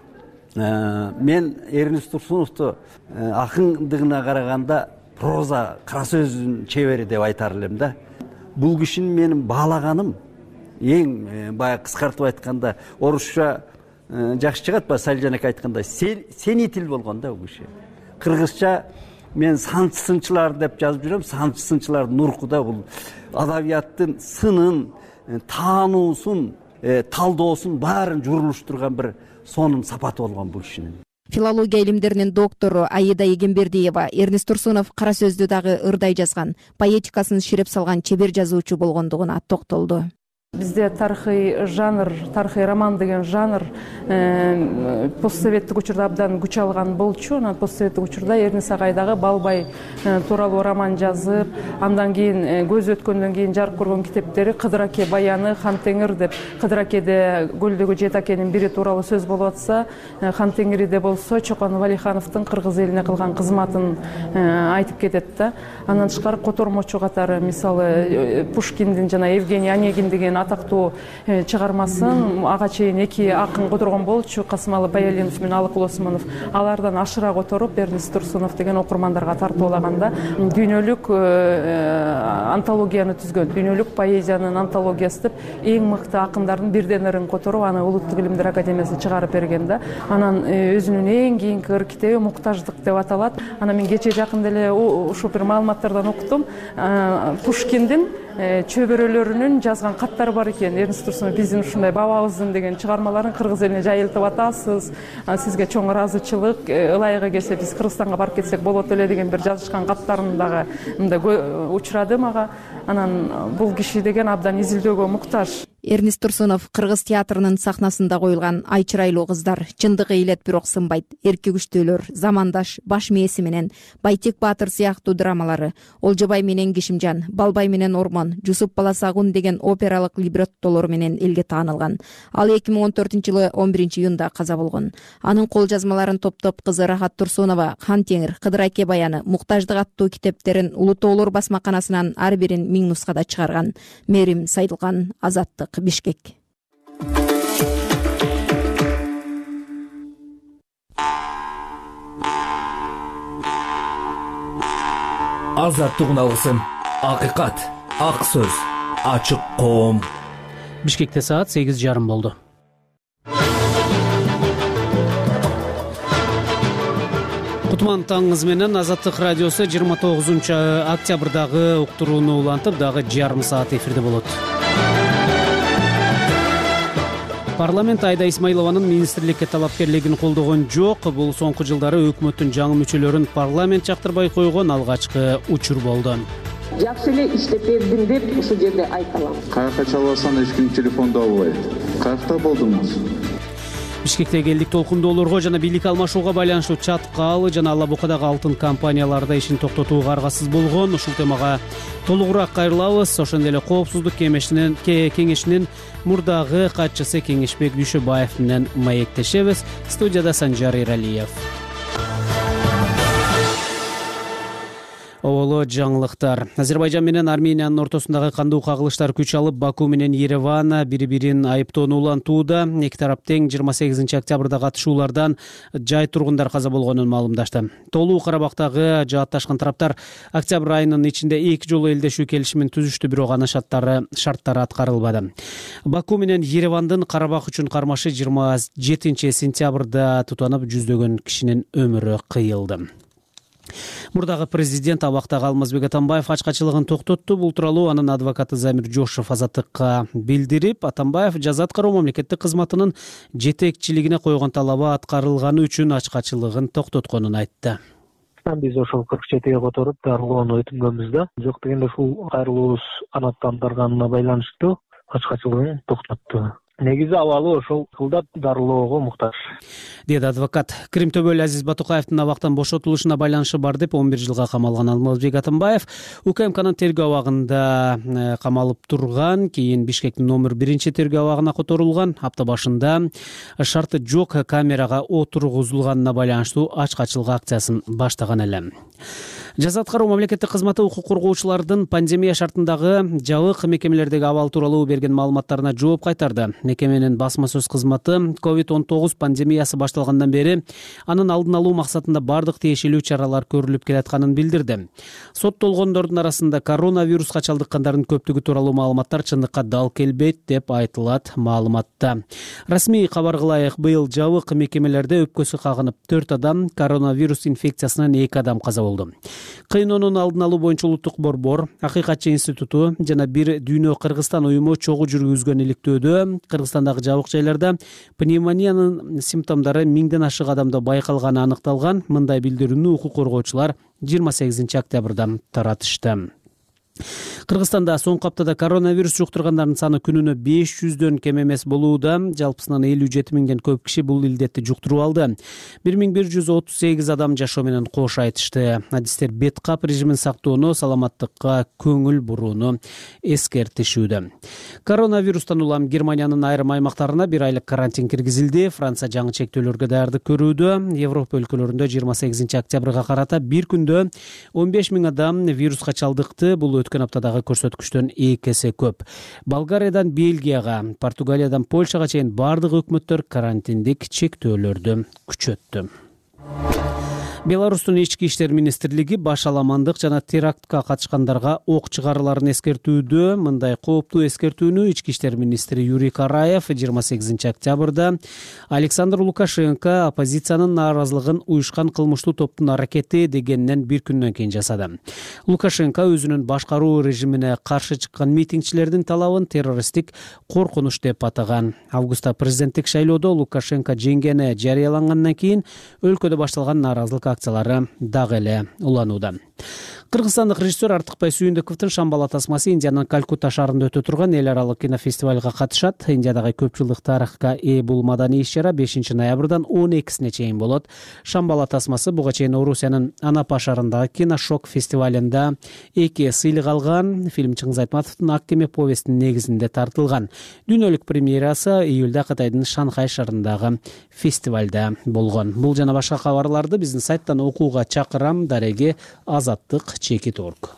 мен Эрнест Турсуновду акындыгына караганда проза, кара сөздүн чебери деп айтар элем да. Бул кишини менин баалаганым эң бая кыскартып айтканда орусча жакшы чыгат ба, Салжан аке айткандай сени тил болгон да бул киши. Кыргызча мен санчы сынчылар деп жазып жүрөм. Санчы сынчылардын урку да бул адабияттын сынын, таануусун, талдоосун баарын журулуштурган бир сонун сапаты болгон бул кишинин. Филология илимдеринин доктору Аида Егембердиева Эрнест Турсунов кара сөздү дагы ырдай жазган, поэтикасын ширеп салган чебер жазуучу болгондугуна токтолду. Бизде тарыхый жанр, тарыхый роман деген жанр постсоветтик учурда абдан күч алган болчу. Анан постсоветтик учурда Эрнест агайдагы Балбай тууралуу роман жазып, андан кийин көз өткөндөн кийин жарык көргөн китептери Кыдыр аке баяны, Хан Теңир деп, Кыдыр акеде Көлдөгү Жет акенин бири тууралуу сөз болуп атса, Хан Теңириде болсо Чокон Валихановдун кыргыз элине кылган кызматын айтып кетет да. Андан тышкары котормочу катары, мисалы Пушкиндин жана Евгений Онегин деген атактуу чыгармасын ага чейин 2 акын которгон болчу, Касымалы Баялинов менен Алыкул Осмонов. Алардан ашыра которуп Эрнест Турсунов деген окурмандарга тартуулаганда дүйнөлүк антологияны түзгөн, дүйнөлүк поэзиянын антологиясы деп эң мыкты акындардын бирден ырын которуп, аны Улуттук илимдер академиясы чыгарып берген да. Анан өзүнүн эң кийинки китеби Муктаждык деп аталат. Анан мен кече жакында эле ушул бир маалыматтардан уктум. Пушкиндин чөбөрөлөрүнүн жазган каттары бар экен. Эрнест Турсунов биздин ушундай бабабыздын деген чыгармаларын кыргыз элине жайылтып атасыз. Сизге чоң ыраазычылык, ылайыгы келсе биз Кыргызстанга барып кетсек болот эле деген бир жазышкан каттарын дагы мындай учурады мага. Анан бул киши деген абдан изилдөөгө муктаж. Эрнист Турсунов кыргыз театрынын сахнасында коюлган Ай чырайлуу кыздар, Чындык ыйлет бирок сынбайт, Эрки күчтөлөр, Замандаш, Баш мээси менен Байтек Баатыр сыяктуу драмалары, Олжобай менен Кишимжан, Балбай менен Ормон, Жусуп Баласагун деген опералык либреттолор менен элге таанылган. Ал 2014-жылы 11-июнда каза болгон. Анын кол жазмаларын топтоп кызы Рахат Турсунова Хан Теңир, Кыдыр Аке баяны, Муктаждык аттуу китептерин Улуу Тоолор басмаканасынан ар бирин 1000 нускада чыгарган. Мерим Сайдылган, Азаттык, Бишкек. Азаттык алгысын, акыйкат, ак сөз, ачык коом. Бишкекте саат 8:30 болду. Кутман таңыңыз менен Азаттык радиосу 29-октябрдагы уктурууну улантып, дагы жарым саат эфирде болот. Парламент Айда Исмаилованын министрликке талапкерлигин колдогон жок. Бул соңку жылдары өкмөттүн жаңы мүчөлөрүн парламент жактырбай койгон алгачкы учур болду. Жакшы эле иштеп бердим деп ушул жерде айта алам. Каяка чалбасаң эч ким телефондо албайт. Каякта болдуңуз? Бишкектеги элдик толкундоолорго жана бийлик алмашууга байланыштуу Чаткал жана Алла Букадагы алтын компанияларда ишин токтотууга аргасыз болгон. Ушул темага толугураак кайрылабыз. Ошондой эле Коопсуздук кеңешинин мурдагы катчысы Кеңешбек Дүйшөбаев менен маектешебиз. Студияда Санжар Иралиев. Оболо жаңылыктар. Азербайжан менен Армениянын ортосундагы кандуу кагылыштар күч алып, Баку менен Ереван бири-бирин айыптоону улантууда. Эки тарап тең 28-октябрда катышуулардан жай тургундар каза болгонун маалымдашты. Толуу Карабактагы жаатташкан тараптар октябрь айынын ичинде 2 жолу элдешүү келишимин түзүштү, бирок анын шарттары аткарылбады. Баку менен Еревандын Карабак үчүн кармашы 27-сентябрда тутанып, жүздөгөн кишинин өмүрү кыйылды. Мурдагы президент абактагы Алмазбек Атамбаев ачкачылыгын токтотту. Бул тууралуу анын адвокаты Замир Жошев Азаттыкка билдирип, Атамбаев жаза аткаруу мамлекеттик кызматынын жетекчилигине койгон талабы аткарылганы үчүн ачкачылыгын токтотконун айтты. Биз ошол 47-ге которуп дарылоону өтүнгөнбүз да. Жок дегенде ушул кайрылуубуз канааттандырганына байланыштуу ачкачылыгын токтотту. Негизи абалы ошол кылда дарылоого муктаж, деди адвокат. Крим төбөлү Азиз Батукаевдин абактан бошотулушуна байланышы бар деп 11 жылга камалган Алмазбек Атамбаев УКМКнын тергөө абагында камалып турган, кийин Бишкектин номер 1 тергөө абагына которулган. Апта башында шарты жок камерага отургузулганына байланыштуу ачкачылык акциясын баштаган эле. Жаза аткаруу мамлекеттик кызматы укук коргоочулардын пандемия шартындагы жабык мекемелердеги абал тууралуу берген маалыматтарына жооп кайтарды. Мекеменин басма сөз кызматы COVID-19 пандемиясы башталгандан бери анын алдын алуу максатында бардык тиешелүү чаралар көрүлүп келатканын билдирди. Соттолгондордун арасында коронавируска чалдыккандардын көптүгү тууралуу маалыматтар чындыкка дал келбейт деп айтылат маалыматта. Расмий кабар кылайык, быйыл жабык мекемелерде өпкөсү кагынып 4 адам, коронавирус инфекциясынан 2 адам каза болду. Кыйноонун алдын алуу боюнча улуттук борбор, Акыйкатчы институту жана Бир Дүйнө Кыргызстан уюму чогуу жүргүзгөн иликтөөдө Кыргызстандагы жабык жайларда пневмониянын симптомдору 1000ден ашык адамда байкалганы аныкталган. Мындай билдирүүнү укук коргоочулар 28-октябрда таратышты. Кыргызстанда соңку аптада коронавирус жуктургандардын саны күнүнө 500дөн кем эмес болууда. Жалпысынан 57 миңден көп киши бул илдетти жуктуруп алды. 1138 адам жашоо менен кош айтышты. Адистер бет кап режимин сактоону, саламаттыкка көңүл бурууну эскертишүүдө. Коронавирустан улам Германиянын айрым аймактарына 1 айлык карантин киргизилди. Франция жаңы чектөөлөргө даярдык көрүүдө. Европа өлкөлөрүндө 28-октябрга карата бир күндө 15 миң адам вируска чалдыкты. Бул өткөн аптадагы көрсөткүчтөн 2 эсе көп. Болгариядан Бельгияга, Португалиядан Польшага чейин бардык өкмөттөр карантиндик чектөөлөрдү күчөттү. Беларустун ички иштер министрлиги башаламандык жана терактка катышкандарга ок чыгарыларын эскертүүдө. Мындай кооптуу эскертүүнү ички иштер министри Юрий Караев 28-октябрда Александр Лукашенко оппозициянын нааразылыгын уюшкан кылмыштуу топтун аракети дегеннен бир күндөн кийин жасады. Лукашенко өзүнүн башкаруу режимине каршы чыккан митингчилердин талабын террористтик коркунуч деп атаган. Августта президенттик шайлоодо Лукашенко жеңгени жарыялангандан кийин өлкөдө башталган нааразылык акциялары дагы эле уланууда. Кыргызстандык режиссер Артыкбай Сүйүндүковдун Шамбала тасмасы Индиянын Калькутта шаарында өтө турган эл аралык кинофестивалга катышат. Индиядагы көп жылдык тарыхка ээ бул маданий иш-чара 5 ноябрдан 12-сине чейин болот. Шамбала тасмасы буга чейин Орусиянын Анапа шаарындагы киношок фестивалында 2 сыйлык алган. Фильм Чыңгыз Айтматовдун Ак кеме повестинин негизинде тартылган. Дүйнөлүк премьерасы июлда Кытайдын Шанхай шаарындагы фестивалда болгон. Бул жана башка кабарларды биздин сайттан окууга чакырам. Дареги Азаттык Чекит.орг.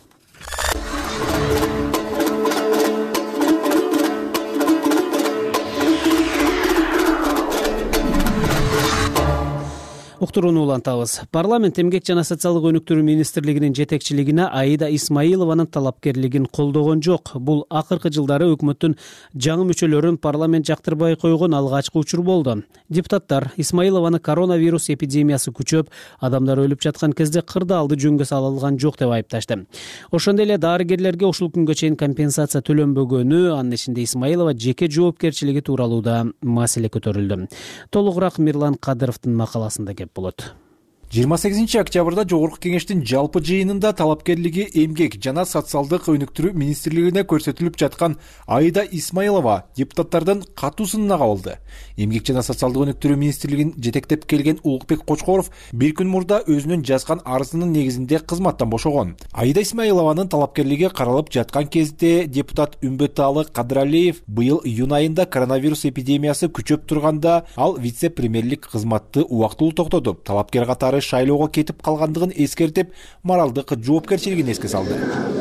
Уктурууну улантабыз. Парламент Эмгек жана социалдык өнүктүрүү министрлигинин жетекчилигине Аида Исмаилованын талапкерлигин колдогон жок. Бул акыркы жылдары өкмөттүн жаңы мүчөлөрүн парламент жактырбай койгон алгачкы учур болду. Депутаттар Исмаилованы коронавирус эпидемиясы күчөп, адамдар өлүп жаткан кезде кырдаалды жөнгө салган жок деп айыпташты. Ошондой эле дарыгерлерге ушул күнгө чейин компенсация төлөнбөгөнү, анын ичинде Исмаилова жеке жоопкерчилиги тууралуу да маселе көтөрүлдү. Толугураак Мирлан Кадыровдун макаласында болот. 28 октябрда Жогорку кеңештин жалпы жыйынында талапкерлиги Эмгек жана социалдык өнүктүрүү министрлигине көрсөтүлүп жаткан Аида Исмаилова депутаттардан катуу сынына кабылды. Эмгек жана социалдык өнүктүрүү министрлигин жетектеп келген Улукбек Кочкоров бир күн мурда өзүнүн жазган арызынын негизинде кызматтан бошогон. Аида Исмаилованын талапкерлиги каралып жаткан кезде депутат Үмбөталы Кадыралиев быйыл июнь айында коронавирус эпидемиясы күчөп турганда ал вице-премьерлик кызматты убактылуу токтотуп, талапкер катары шайлоого кетип калгандыгын эскертип, моралдык жоопкерчилигин эске салды.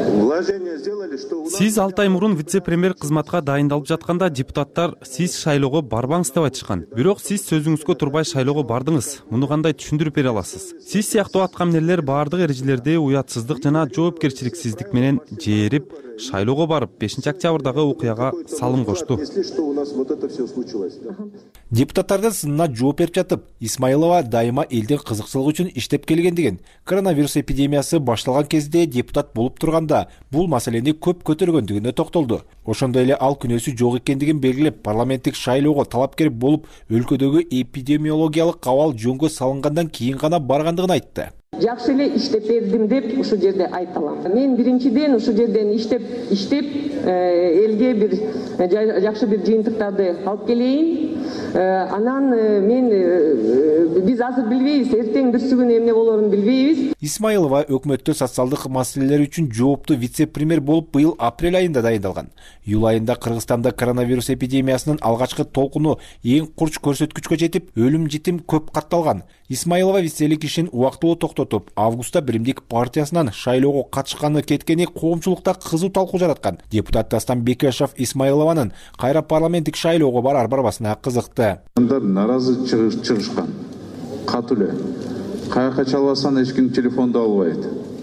Сиз 6 ай мурун вице-премьер кызматка дайындалып жатканда депутаттар сиз шайлоого барбаңыз деп айтышкан. Бирок сиз сөзүңүзгө турбай шайлоого бардыңыз. Муну кандай түшүндүрүп бере аласыз? Сиз сыяктуу аткамнерлер бардык эрежелерди уятсыздык жана жоопкерчиликсиздик менен жээрип, шайлоого барып 5 октябрдагы окуяга салым кошту. Депутаттардын сынына жооп берип жатып, Исмаилова дайыма элдин кызыкчылыгы үчүн иштеп келгендигин, коронавирус эпидемиясы башталган кезде депутат болуп турганда бул маселени көп көтөргөндүгүнө токтолду. Ошондой эле ал күнөөсү жок экендигин белгилеп, парламенттик шайлоого талапкер болуп, өлкөдөгү эпидемиологиялык абал жөнгө салынгандан кийин гана баргандыгын айтты. Жакшы эле иштеп бердим деп ушул жерде айта алам. Мен биринчиден ушул жерден иштеп элге бир жакшы бир жыйынтыктарды алып келейин. Анан биз азыр билбейбиз, эртең бүрсүгүн эмне болорун билбейбиз. Исмаилова өкмөттө социалдык маселелер үчүн жооптуу вице-премьер болуп быйыл апрель айында дайындалган. Июль айында Кыргызстанда коронавирус эпидемиясынын алгачкы толкуну эң курч көрсөткүчкө жетип, өлүм житим көп катталган. Исмаилова виселик ишин убактылуу токтотуп, августта Биримдик партиясынан шайлоого катышканы кеткени коомчулукта кызуу талкуу жараткан. Депутат Дастан Бекешев Исмаилованын кайра парламенттик шайлоого барар-барбасына кызыкты. Наразы чыгышкан. Катуу эле. Каяка чалбасаң эч ким телефонду албайт.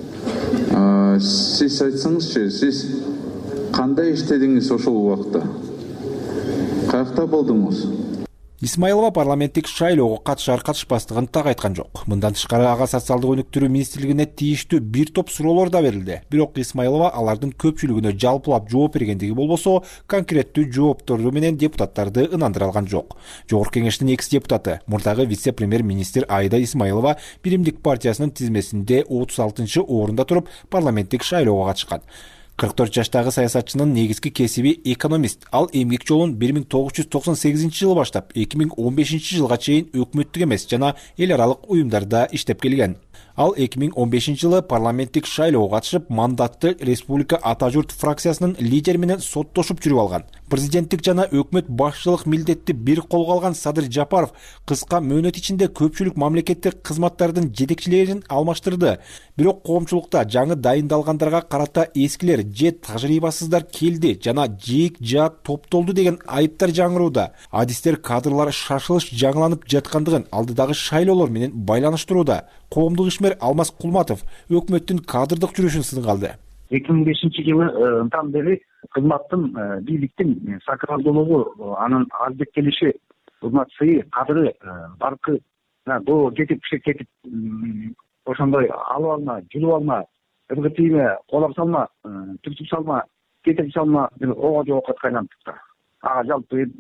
Сиз айтсаңызчы, сиз кандай иштедиңиз ошол убакта? Каякта болдуңуз? Исмаилова парламенттик шайлоого катышар-катышпастыгын так айткан жок. Мындан тышкары ага социалдык өнүктүрүү министрлигине тийиштүү бир топ суроолор да берилди. Бирок Исмаилова алардын көпчүлүгүнө жалпылап жооп бергендиги болбосо, конкреттүү жоопторду менен депутаттарды ынандыра алган жок. Жогорку кеңештин экс-депутаты, мурдагы вице-премьер-министр Аида Исмаилова Биримдик партиясынын тизмесинде 36-орунда туруп, парламенттик шайлоого катышкан. 44 жаштагы саясатчынын негизги кесиби экономист. Ал эмгек жолун 1998-жылы баштап, 2015-жылга чейин өкмөттүк эмес жана эл аралык уюмдарда иштеп келген. Ал 2015-жылы парламенттик шайлоого катышып, мандатты Республика Ата журт фракциясынын лидери менен соттошуп жүрүп алган. Президенттик жана өкмөт башчылык милдетти бир колго алган Садыр Жапаров кыска мөөнөт ичинде көпчүлүк мамлекеттик кызматтардын жетекчилерин алмаштырды. Бирок коомчулукта жаңы дайындалгандарга карата эскилер же тажрыйбасыздар келди жана жээк жаат топтолду деген айыптар жаңырууда. Адистер кадрлар шашылыш жаңыланып жаткандыгын алдыдагы шайлоолор менен байланыштырууда. Коомдук ишмер Алмаз Кулматов өкмөттүн кадрдык жүрүшүн сынга алды. 2005-жылдан бери кызматтын бийликтин сакралдуулугу, анын аздык келиши, кызмат сыйы, кадры баркы до кетип ошондой алып алма, жүрүп алма, ыргытыйма, колап салма, түртүп салма, кетирип салма, ого жоокко айланып турду. Ага жалпы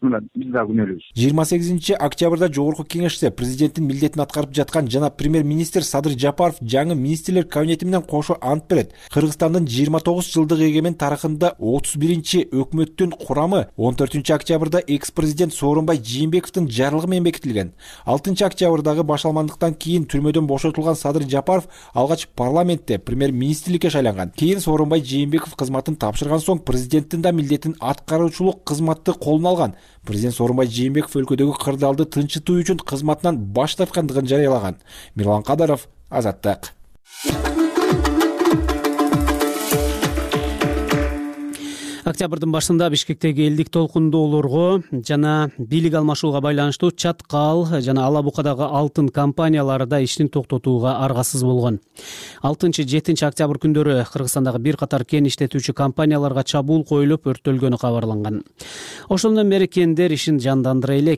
менен биз да күнөөлүүбүз. 28-октябрда Жогорку Кеңеште президенттин милдетин аткарып жаткан жана премьер-министр Садыр Жапаров жаңы министрлер кабинети менен кошо ант берет. Кыргызстандын 29 жылдык эгемен тарыхында 31-чи өкмөттүн курамы 14-октябрда экс-президент Сооронбай Жээнбековдун жарлыгы менен бекитилген. 6-октябрдагы башалмандыктан кийин түрмөдөн бошотулган Садыр Жапаров алгач парламентте премьер-министрликке шайланган. Кийин Сооронбай Жээнбеков кызматын тапшырган соң президенттин да милдетин аткаруучулук кызматты колуна алган. Президент Сооронбай Жээнбеков өлкөдөгү кырдаалды тынчытуу үчүн кызматынан баш тарткандыгын жарыялаган. Мирлан Кадаров, Азаттык. Октябрдын башында Бишкектеги элдик толкундоолорго жана бийлик алмашууга байланыштуу Чаткал жана Ала Букадагы алтын компаниялары да иштин токтотууга аргасыз болгон. 6-7 октябрь күндөрү Кыргызстандагы бир катар кен иштетүүчү компанияларга чабуул коюлуп, өрттөлгөнү кабарланган. Ошондон бери кендер ишин жандандыра элек.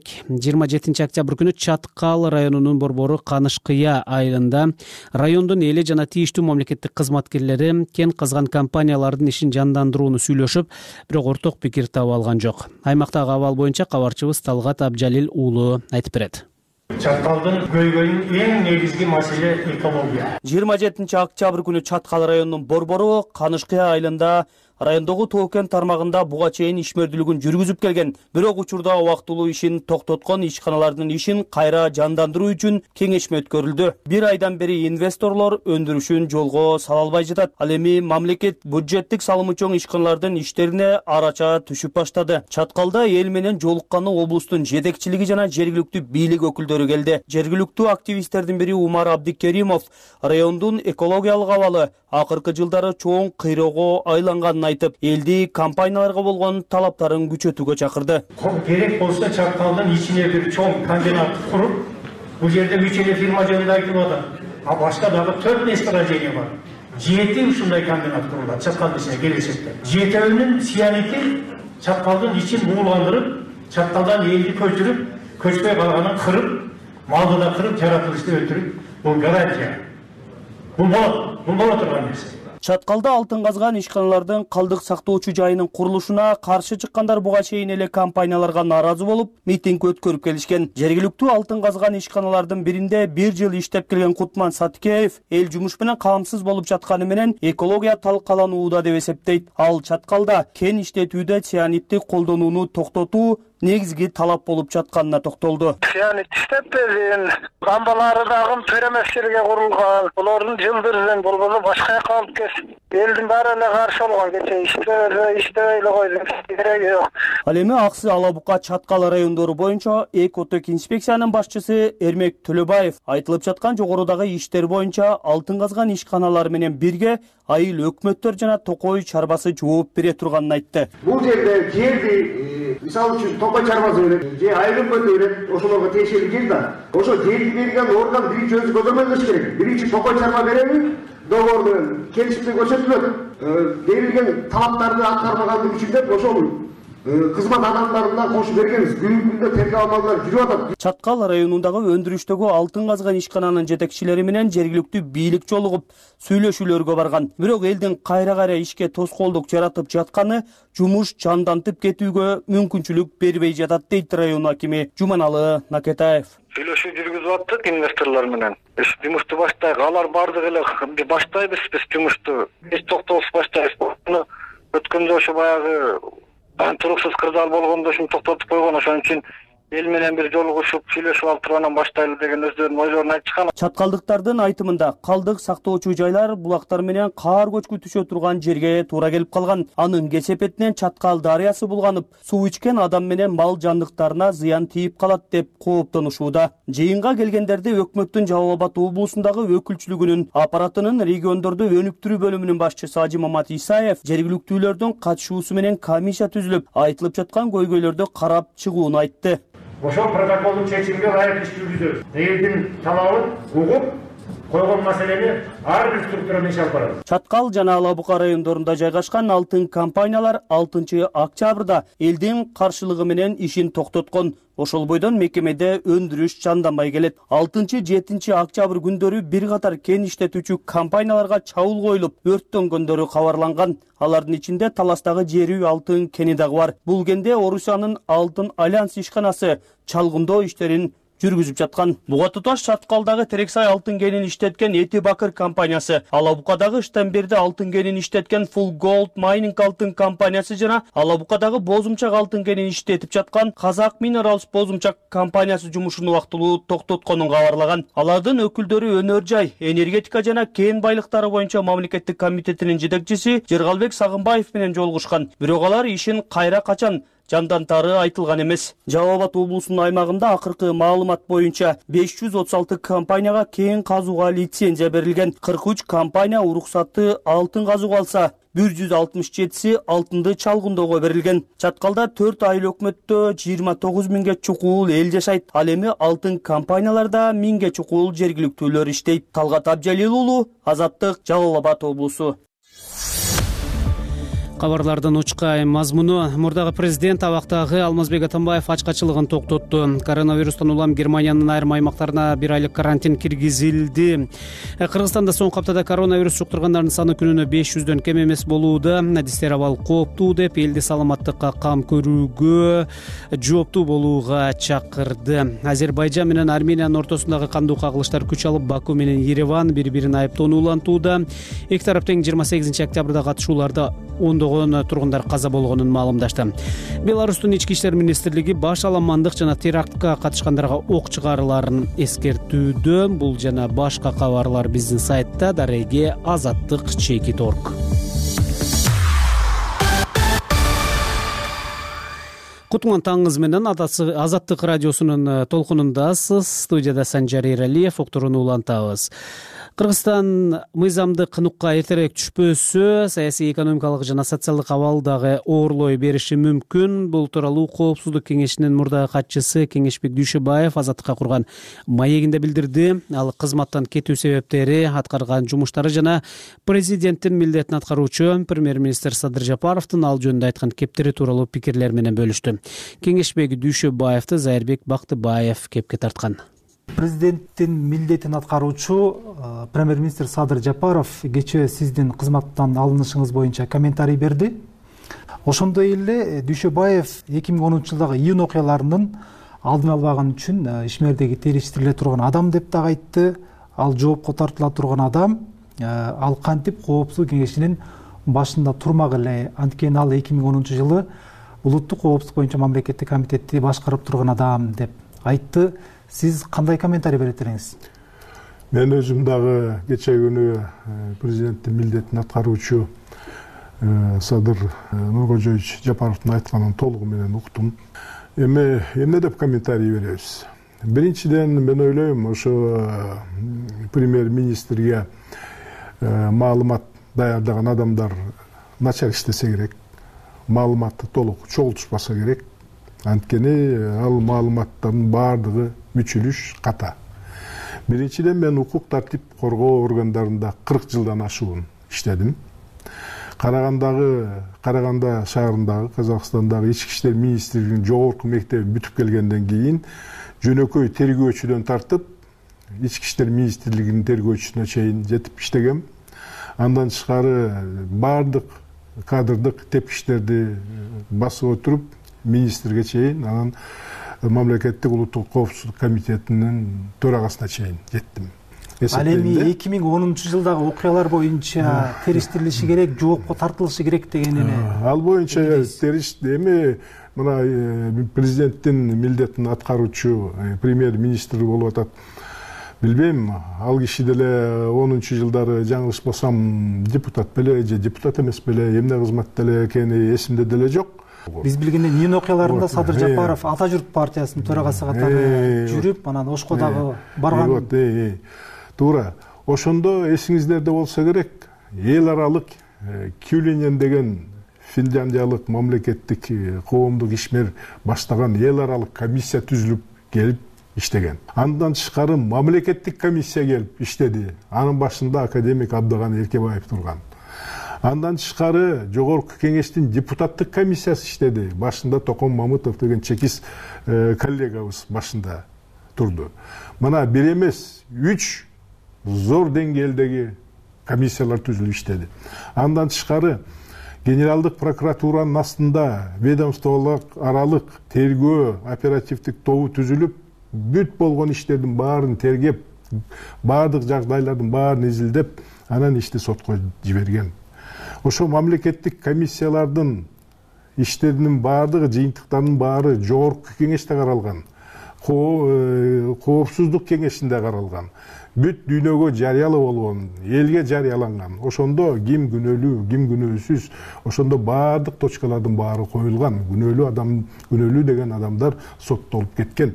27 октябрь күнү Чаткал районунун борбору Канышкыя айылында райондун эли жана тийиштүү мамлекеттик кызматкерлери кен казган компаниялардын ишин жандандырууну сүйлөшүп, бирок орток пикир таба алган жок. Аймактагы абал боюнча кабарчыбыз Талгат Абжалил уулу айтып берет. Чаткалдын көйгөйүн эң негизги маселе экология. 27 октябрь күнү Чаткал районунун борбору Канышкыя айылында райондогу тоо кен тармагында буга чейин ишмердүүлүгүн жүргүзүп келген, бирок учурда убактылуу ишин токтоткон ишканалардын ишин кайра жандандыруу үчүн кеңешме өткөрүлдү. Бир айдан бери инвесторлор өндүрүшүн жолго сала албай жатат. Ал эми мамлекет бюджеттик салымы чоң ишканалардын иштерине арача түшүп баштады. Чаткалда эл менен жолукканы облустун жетекчилиги жана жергиликтүү бийлик өкүлдөрү келди. Жергиликтүү активисттердин бири Умар Абдикеримов райондун экологиялык абалы акыркы жылдары чоң кыйроого айланганын айтып, элди компанияларга болгон талаптарын күчөтүүгө чакырды. Керек болсо Чаткалдын ичине бир чоң комбинат куруп, бул жерде 3 фирма жөнүндө айтылып атат. А башка дагы 4 месторождение бар. 7 ушундай комбинат курулат Чаткалдын ичине келечекте. 7-өөнүн сианити Чаткалдын ичин буулгандырып, Чаткалдан элди көчүрүп, көчпөй калганын кырып, малды да кырып, жаратылышты өлтүрүп, бул гарантия. Бул боло турган нерсе. Чаткалда алтын казган ишканалардын калдык сактоочу жайынын курулушуна каршы чыккандар буга чейин эле компанияларга нааразы болуп, митинг өткөрүп келишкен. Жергиликтүү алтын казган ишканалардын биринде 1 жыл иштеп келген Кутман Саткеев эл жумуш менен камсыз болуп жатканы менен экология талкаланууда деп эсептейт. Ал Чаткалда кен иштетүүдө цианидти колдонууну токтотуу негизги талап болуп жатканына токтолду. Цианид иштетпедин, камбалары дагы перемешчиликке курулган. Булардын жылдырдан болбосо башка жака алып кетти. Элдин баары эле каршы болгон, кече иштебей эле койду. Кереги жок. Ал эми Аксы, Ала Бука, Чаткал райондору боюнча Экотек инспекциянын башчысы Эрмек Төлөбаев айтылып жаткан жогорудагы иштер боюнча алтын казган ишканалар менен бирге айыл өкмөттөр жана Токой чарбасы жооп бере турганын айтты. Бул жерде жерди мисалы үчүн Токой чарбасы берет, же айыл өкмөтү берет, ошолорго тиешелүү жер да. Ошо жерди берген орган биринчи өзү көзөмөл кылыш керек. Биринчи Токой чарба береби, договор менен келишимде көрсөтүлөт. Берилген талаптарды аткармагандык үчүн деп ошол кызмат адамдарына кошуп бергенбиз. Бүгүнкү күндө тергөө амалдары жүрүп атат. Чаткал районундагы өндүрүштөгү алтын казган ишкананын жетекчилери менен жергиликтүү бийлик жолугуп сүйлөшүүлөргө барган. Бирок элдин кайра ишке тоскоолдук жаратып жатканы жумуш жандантып кетүүгө мүмкүнчүлүк бербей жатат, дейт район акими Жуманалы Накетаев. Сүйлөшүү жүргүзүп аттык инвесторлор менен. Биз жумушту баштайбыз. Алар бардыгы эле баштайбыз, биз жумушту эч токтоосуз баштайбыз. Өткөндө ошо баягы туруксуз кырдаал болгондо ушуну токтотуп койгон, ошон үчүн эл менен бир жолугушуп сүйлөшүп алып туруп анан баштайлы деген өздөрүнүн ойлорун айтышкан. Чаткалдыктардын айтымында калдык сактоочу жайлар булактар менен каар көчкү түшө турган жерге туура келип калган. Анын кесепетинен Чаткал дарыясы булганып, суу ичкен адам менен мал жандыктарына зыян тийип калат деп кооптонушууда. Жыйынга келгендерди өкмөттүн Жалал Абад облусундагы өкүлчүлүгүнүн аппаратынын региондорду өнүктүрүү бөлүмүнүн башчысы Ажи Мамат Исаев жергиликтүүлөрдүн катышуусу менен комиссия түзүлүп, айтылып жаткан көйгөйлөрдү карап чыгууну айтты. Ошол протоколдун чечимине ылайык иш жүргүзөбүз. Элдин талабын угуп, койгон маселени ар бир структура менен алып барат. Чаткал жана Ала Бука райондорунда жайгашкан алтын компаниялар 6 октябрда элдин каршылыгы менен ишин токтоткон. Ошол бойдон мекемеде өндүрүш жанданбай келет. 6-7 октябрь күндөрү бир катар кен иштетүүчү компанияларга чабуул коюлуп, өрттөнгөндөрү кабарланган. Алардын ичинде Таластагы жерүү алтын кени дагы бар. Бул кенде Орусиянын Алтын Альянс ишканасы чалгындоо иштерин жүргүзүп жаткан. Буга туташ Чаткалдагы Терексай алтын кенин иштеткен Эти Бакыр компаниясы, Ала Букадагы Штемберди алтын кенин иштеткен Full Gold Mining алтын компаниясы жана Ала Букадагы Бозумчак алтын кенин иштетип жаткан Казак Minerals Бозумчак компаниясы жумушун убактылуу токтотконун кабарлаган. Алардын өкүлдөрү Өнөр жай, энергетика жана кен байлыктары боюнча мамлекеттик комитетинин жетекчиси Жергалбек Сагынбаев менен жолугушкан. Бирок алар ишин кайра качан жандантары айтылган эмес. Жалал Абад облусунун аймагында акыркы маалымат боюнча 536 компанияга кен казууга лицензия берилген. 43 компания уруксатты алтын казууга алса, 167си алтынды чалгындоого берилген. Чаткалда 4 айыл өкмөттө 29 миңге чукул эл жашайт. Ал эми алтын компанияларда 1000ге чукул жергиликтүүлөр иштейт. Талгат Абжалил уулу, Азаттык, Жалал Абад облусу. Кабарлардын учкай мазмуну. Мурдагы президент абактагы Алмазбек Атамбаев ачкачылыгын токтотту. Коронавирустан улам Германиянын айрым аймактарына 1 айлык карантин киргизилди. Кыргызстанда соңку аптада коронавирус жуктургандардын саны күнүнө 500дөн кем эмес болууда. Адистер абал кооптуу деп элди саламаттыкка кам көрүүгө, жооптуу болууга чакырды. Азербайжан менен Армениянын ортосундагы кандуу кагылыштар күч алып, Баку менен Ереван бири-бирин айыптоону улантууда. Эки тарап тең 28 октябрда катышууларда тургундар каза болгонун маалымдашты. Беларустун ички иштер министрлиги баш аламандык жана терактка катышкандарга ок чыгарыларын эскертүүдө. Бул жана башка кабарлар биздин сайтта дареге azаттык.org. Кутман таңыңыз менен Азаттык радиосунун толкунундасыз. Студияда Санжар Эралиев, уктурууну улантабыз. Кыргызстан мыйзамдык нукка эртерээк түшпөсө, саясий, экономикалык жана социалдык абалдагы оорлой бериши мүмкүн. Бул тууралуу Коопсуздук кеңешинин мурдагы катчысы Кеңешбек Дүйшөбаев Азаттыкка курган маегинде билдирди. Ал кызматтан кетүү себептери, аткарган жумуштары жана президенттин милдетин аткаруучу премьер-министр Садыр Жапаровдун ал жөнүндө айткан кептери тууралуу пикирлер менен бөлүштү. Кеңешбек Дүйшөбаевди Зайырбек Бактыбаев кепке тарткан. Президенттин милдетин аткаруучу премьер-министр Садыр Жапаров кечээ сиздин кызматтан алынышыңыз боюнча комментарий берди. Ошондой эле Дүйшөбаев 2010-жылдагы июнь окуяларынын алдын албаган үчүн ишмердеги териштириле турган адам деп дагы айтты. Ал жоопко тартыла турган адам. Ал кантип Коопсуздук кеңешинин башында турмак эле. Анткени ал 2010-жылы улуттук коопсуздук боюнча мамлекеттик комитетти башкарып турган адам деп айтты. Сиз кандай комментарий беретиңиз? Мен өзүм дагы кечээ күнү президенттин милдетин аткаруучу Садыр Нуркожоевич Жапаровдун айтканын толугу менен уктум. Эмне деп комментарий беребиз? Биринчиден мен ойлойм, ошо премьер-министрге маалымат даярдаган адамдар начар иштесе керек. Маалыматты толук чогултушпаса керек. Анткени ал маалыматтардын баардыгы мүчүлүш ката. Биринчиден мен укук тартип коргоо органдарында 40 жылдан ашуун иштедим. Караганда шаарындагы Казакстандагы ички иштер министрлигинин жогорку мектеби бүтүп келгенден кийин жөнөкөй тергөөчүдөн тартып ички иштер министрлигинин тергөөчүсүнө чейин жетип иштегем. Андан тышкары баардык кадрдык тепкичтерди басып отуруп министрге чейин, анан мамлекеттик улуттук коопсуздук комитетинин төрагасына чейин жеттим. Ал эми 2010-жылдагы окуялар боюнча териштирилиши керек, жоопко тартылышы керек деген эми. Ал боюнча эми мына президенттин милдетин аткаруучу премьер-министр болуп атат. Билбейм, ал киши деле 10-жылдары жаңылышпасам депутат беле же депутат эмес беле, эмне кызматта эле экени эсимде деле жок. Биз билгенден июнь окуяларында Садыр Жапаров Ата журт партиясынын төрагасы катары жүрүп, анан Ошко дагы барган. Туура. Ошондо эсиңиздерде болсо керек, эл аралык Кюлинен деген финляндиялык мамлекеттик коомдук ишмер баштаган эл аралык комиссия түзүлүп келип иштеген. Андан тышкары мамлекеттик комиссия келип иштеди. Анын башында академик Абдыган Эркебаев турган. Андан тышкары жогорку кеңештин депутаттык комиссиясы иштеди. Башында Токон Мамытов деген чекис коллегабыз башында турду. Мына бир эмес 3 зор деңгээлдеги комиссиялар түзүлүп иштеди. Андан тышкары генералдык прокуратуранын астында ведомстволук аралык тергөө оперативдик тобу түзүлүп, бүт болгон иштердин баарын тергеп, баардык жагдайлардын баарын изилдеп, анан ишти сотко жиберген. Ошо мамлекеттик комиссиялардын иштеринин баардыгы, жыйынтыктардын баары жогорку кеңеште каралган, коопсуздук кеңешинде каралган, бүт дүйнөгө жарыялуу болгон, элге жарыяланган. Ошондо ким күнөөлүү, ким күнөөсүз, ошондо баардык точкалардын баары коюлган. Күнөөлүү деген адамдар соттолуп кеткен.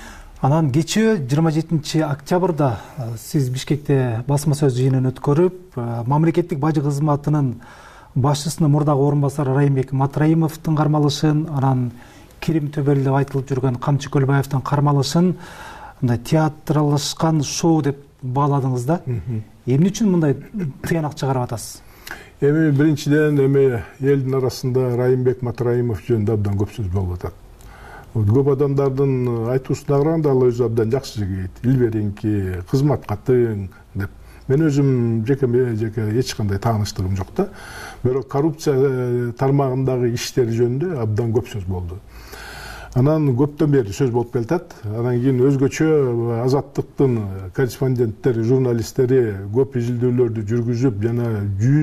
Анан кечээ 27 октябрда сиз Бишкекте басма сөз жыйынын өткөрүп, мамлекеттик бажы кызматынын башчысынын мурдагы орун басары Райымбек Матраимовдун кармалышын, анан Кирим Төбел деп айтылып жүргөн Камчы Көлбаевдин кармалышын мындай театралашкан шоу деп бааладыңыз да. Эмне үчүн мындай тыянак чыгарып атасыз? Эми биринчиден элдин арасында Райымбек Матраимов жөнүндө абдан көп сөз болуп атат. Көп адамдардын айтуусуна караганда ал өзү абдан жакшы жигит, илберинки, кызматка тың деп. Мен өзүм жеке эч кандай тааныштыгым жок да. Бирок коррупция тармагындагы иштери жөнүндө абдан көп сөз болду. Анан көптөн бери сөз болуп келатат. Анан кийин өзгөчө Азаттыктын корреспонденттери, журналисттери көп изилдөөлөрдү жүргүзүп, жана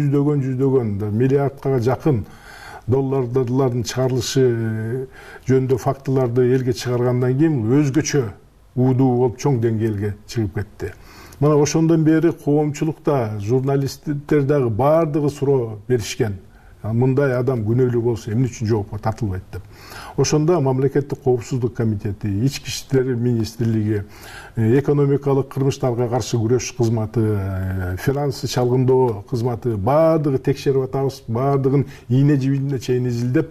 жүздөгөн миллиардка жакын долларлардын чыгарылышы жөнүндө фактыларды элге чыгаргандан кийин өзгөчө уудуу болуп чоң деңгээлге чыгып кетти. Мына ошондон бери коомчулукта, журналисттер дагы баардыгы суроо беришкен. Мындай адам күнөөлүү болсо эмне үчүн жоопко тартылбайт деп. Ошондо мамлекеттик коопсуздук комитети, ички иштер министрлиги, экономикалык кылмыштарга каршы күрөш кызматы, финансы чалгындоо кызматы баардыгы текшерип атабыз, баардыгын ийне жибине чейин изилдеп,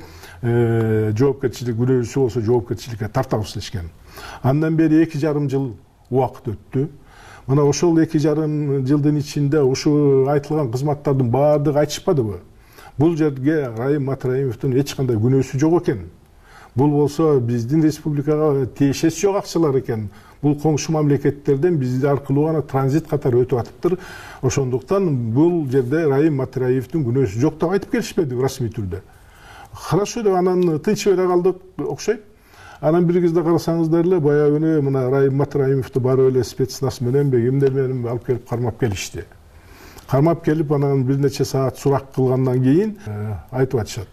жоопкерчилик күнөөсү болсо жоопкерчиликке тартабыз дешкен. Андан бери 2,5 жыл убакыт өттү. Мына ошол 2,5 жылдын ичинде ушу айтылган кызматтардын баардыгы айтышпадыбы? Бул жерге Райым Матраимовдун эч кандай күнөөсү жок экен. Бул болсо биздин республикага тиешеси жок акчалар экен. Бул коңшу мамлекеттерден биз аркылуу гана транзит катары өтүп атыптыр. Ошондуктан бул жерде Райым Матраимовдун күнөөсү жок деп айтып келишпеди расмий түрдө. Хорошо деп анан тынчып эле калдык окшойт. Анан бир кезде карасаңыздар эле баягы мына Райым Матраимовду барып эле спецназ мененби, кимдер менен алып келип кармап келишти. Кармап келип анан бир нече саат сурак кылгандан кийин айтып атышат.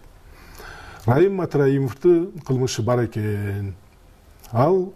Райым Матраимовдун кылмышы бар экен. Ал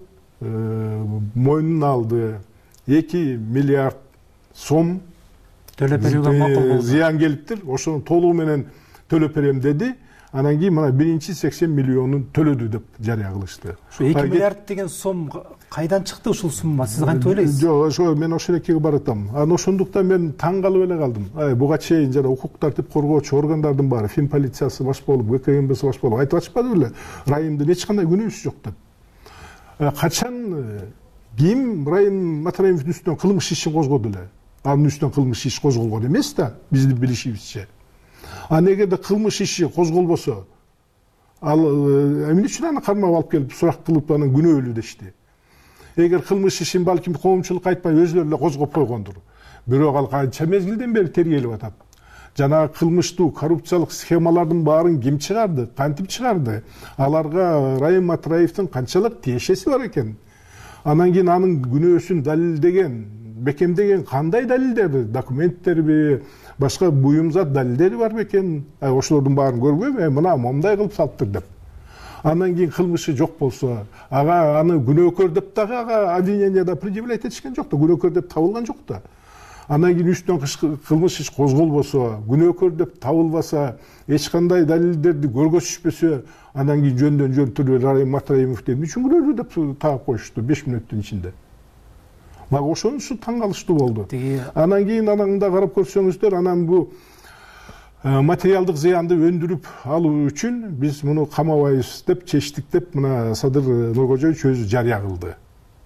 мойнуна алды 2 миллиард сом төлөп берүүгө макул болду. Зыян келиптир. Ошону толугу менен төлөп берем деди. Анан кийин мына 180 миллионун төлөдү деп жарыя кылышты. Ушу 2 миллиард деген сом кайдан чыкты ушул сумма? Сиз кантип ойлойсуз? Жок, ошо мен ошол экеге баратам. Анан ошондуктан мен таң калып эле калдым. Буга чейин жана укук тартип коргоочу органдардын баары, Фин полициясы баш болуп, ГКМБси баш болуп айтып атышпады беле? Райымдын эч кандай күнөөсү жок деп. Качан ким Райым Матраимовдун үстүнөн кылмыш ишин козгоду эле? Анын үстүнөн кылмыш иш козголгон эмес да, биздин билишибизче. А эгерде кылмыш иши козголбосо, ал эмне үчүн аны кармап алып келип сурак кылып анан күнөөлүү дешти? Эгер кылмыш ишин балким коомчулук айтпай өзүлөрү эле козгоп койгондур. Бирок ал канча мезгилден бери тергелип атат. Жана кылмыштуу коррупциялык схемалардын баарын ким чыгарды, кантип чыгарды? Аларга Райым Матраимовдун канчалык тиешеси бар экен? Анан кийин анын күнөөсүн далилдеген, бекемдеген кандай далилдер, документтерби, башка буюмзат далилдери бар бекен? Ошолордун баарын көрбөйбү? Мына момундай кылып салыптыр деп. Андан кийин кылмышы жок болсо, ага аны күнөөкөр деп дагы ага обвиненияда предъявлять этишкен жок да, күнөөкөр деп табылган жок да. Андан кийин үстүнөн кылмыш иш козголбосо, күнөөкөр деп табылбаса, эч кандай далилдерди көргөзүшпөсө, андан кийин жөндөн жөн түрдө Райым Матраимов эмне үчүн күнөөлүү деп таап коюшту 5 мүнөттүн ичинде. Мага ошонусу таң калыштуу болду. Анан кийин ананда карап көрсөңүздөр, анан бу материалдык зыянды өндүрүп алуу үчүн биз муну камабайбыз деп чечтик деп мына Садыр Нуркожоевич өзү жарыя кылды.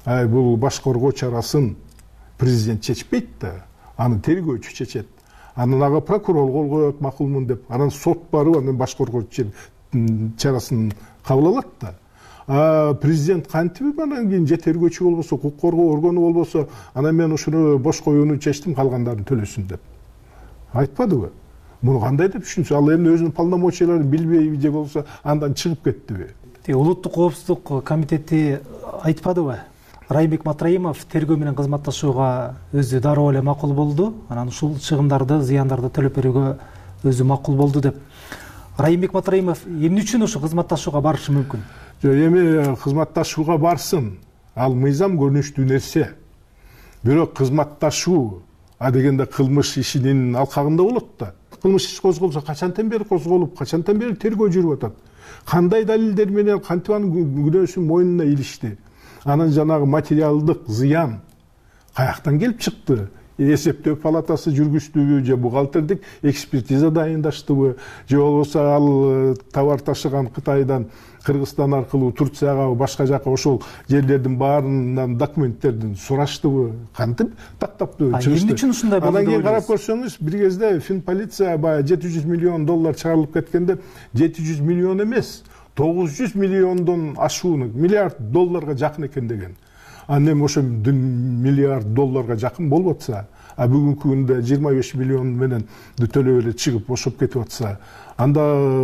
бул баш коргоо чарасын президент чечпейт да, аны тергөөчү чечет. Анан ага прокурор кол коет макулмун деп, анан сот барып анан баш коргоо чарасын кабыл алат да. Президент кантип анан кийин же тергөөчү болбосо, укук коргоо органы болбосо, анан мен ушуну бош коюуну чечтим, калгандарын төлөсүн деп айтпадыбы? Муну кандай деп түшүнсө, ал эми өзүнүн полномочияларын билбейби же болбосо андан чыгып кеттиби? Улуттук коопсуздук комитети айтпадыбы? Райымбек Матраимов тергөө менен кызматташууга өзү дароо эле макул болду, анан ушул чыгымдарды, зыяндарды төлөп берүүгө өзү макул болду деп. Райымбек Матраимов эмне үчүн ушу кызматташууга барышы мүмкүн? Эми кызматташууга барсын, ал мыйзам көрүнүштүү нерсе. Бирок кызматташуу дегенде кылмыш ишинин алкагында болот да. Кылмыш иш козголсо качантан бери козголуп, качантан бери тергөө жүрүп атат. Кандай далилдер менен кантип анын күнөөсүн мойнуна илишти? Анын жанагы материалдык зыян каяктан келип чыкты? Эсептөө палатасы жүргүздүбү же бухгалтердик экспертиза дайындаштыбы же болбосо ал товар ташыган Кытайдан Кыргызстан аркылуу Турцияга, башка жака ошол жерлердин баарынан документтердин сураштыбы? Кантип тактап чыгышты? Эмне үчүн ушундай болду? Анан кийин карап көрсөңүз, бир кезде Финполиция баягы $700 миллион чыгарылып кеткенде, $700 миллион эмес, $900 миллиондон ашууну, $1 миллиард жакын экен деген. Анан эми ошо $1 миллиард жакын болуп атса, бүгүнкү күндө 25 миллион менен төлөп эле чыгып бошоп кетип атса, анда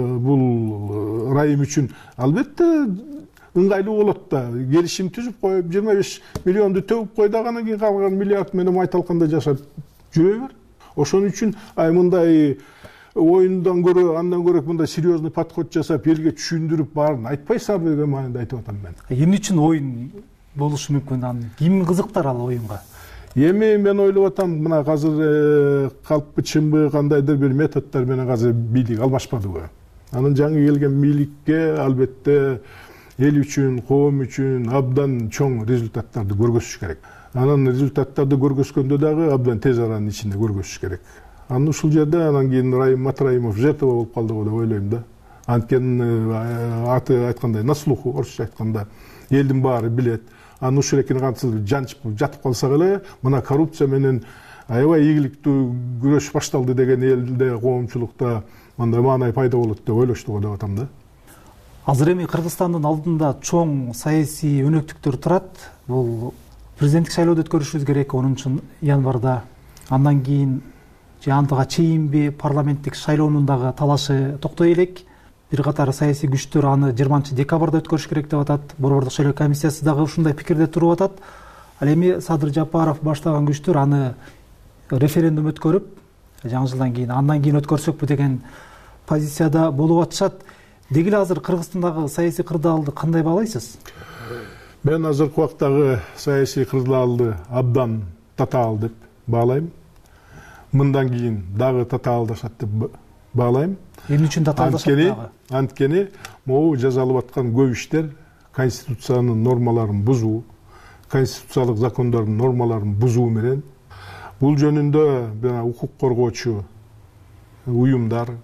бул райым үчүн албетте ыңгайлуу болот да. Келишим түзүп коюп 25 миллионду төгүп кой дагы, анан кийин калган миллиард менен айталганда жашап жүрө бер. Ошон үчүн мындай оюндан көрө, андан көрө мындай серьезный подход жасап, элге түшүндүрүп баарын айтпайсыңар деген маанайда айтып атам мен. Эмне үчүн оюн болушу мүмкүн? Аны ким кызыктар ал оюнга? Эми мен ойлоп атам, мына азыр калппы чымбы кандайдыр бир методдор менен азыр бийлик алмашпадыбы? Анын жаңы келген бийликке албетте эл үчүн, коом үчүн абдан чоң результаттарды көргөзүш керек. Анан результаттарды көргөзгөндө дагы абдан тез аранын ичинде көргөзүш керек. Анан ушул жерде анан кийин Райым Матраимов жертва болуп калдыбы деп ойлойм да. Анткени аты айткандай на слуху, орусча айтканда элдин баары билет. Анын ушул экени кантип жанчып жатып калсак эле, мына коррупция менен аябай ийгиликтүү күрөш башталды деген элде, коомчулукта мындай маанай пайда болот деп ойлошту деп атам да. Азыр эми Кыргызстандын алдында чоң саясий өнөктүктөр турат. Бул президенттик шайлоодо өткөрүшүбүз керек 10 январда. Андан кийин же андыга чейинби парламенттик шайлоонун дагы талашы токтой элек. Бир катар саясий күчтөр аны 20 декабрда өткөрүш керек деп атат. Борбордук шайлоо комиссиясы дагы ушундай пикирде туруп атат. Ал эми Садыр Жапаров баштаган күчтөр аны референдум өткөрүп, жаңы жылдан кийин андан кийин өткөрсөкпү деген позицияда болуп атышат. Деги эле азыр Кыргызстандагы саясий кырдаалды кандай баалайсыз? Мен азыркы убактагы саясий кырдаалды абдан татаал деп баалайм. Мындан кийин дагы татаалдашат деп баалайм. Эмне үчүн татаалдашат дагы? Анткени могу жазалып аткан көп иштер конституциянын нормаларын бузуу, конституциялык закондордун нормаларын бузуу менен бул жөнүндө укук коргоочу уюмдар,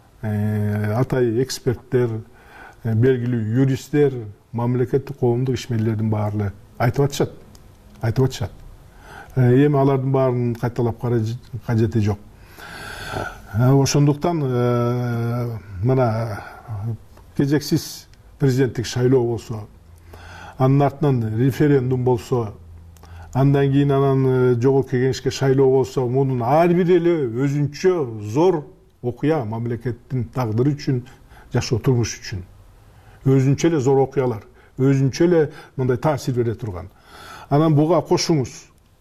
атай эксперттер, белгилүү юристтер, мамлекеттик коомдук ишмерлердин баары айтып атышат. Эми алардын баарын кайталап кажети жок. Ошондуктан мына кезексиз президенттик шайлоо болсо, анын артынан референдум болсо, андан кийин анан жогорку кеңешке шайлоо болсо, мунун ар бири эле өзүнчө зор окуя мамлекеттин тагдыры үчүн, жашоо турмуш үчүн. Өзүнчө эле зор окуялар, өзүнчө эле мындай таасир бере турган. Анан буга кошуңуз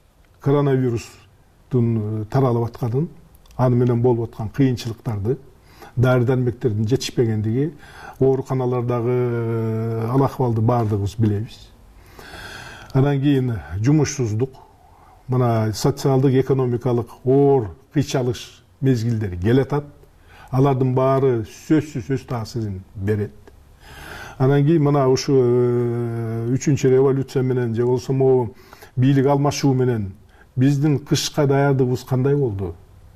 коронавирустун таралып атканын, аны менен болуп аткан кыйынчылыктарды, дары-дармектердин жетишпегендиги, ооруканалардагы ал акыбалды баардыгыбыз билебиз. Андан кийин жумушсуздук, мына социалдык, экономикалык оор кыйчалыш мезгилдери келатат. Алардын баары сөзсүз өз таасирин берет. Анан кийин мына ушу 3-чү революция менен же болсо могу бийлик алмашуу менен биздин кышка даярдыгыбыз кандай болду?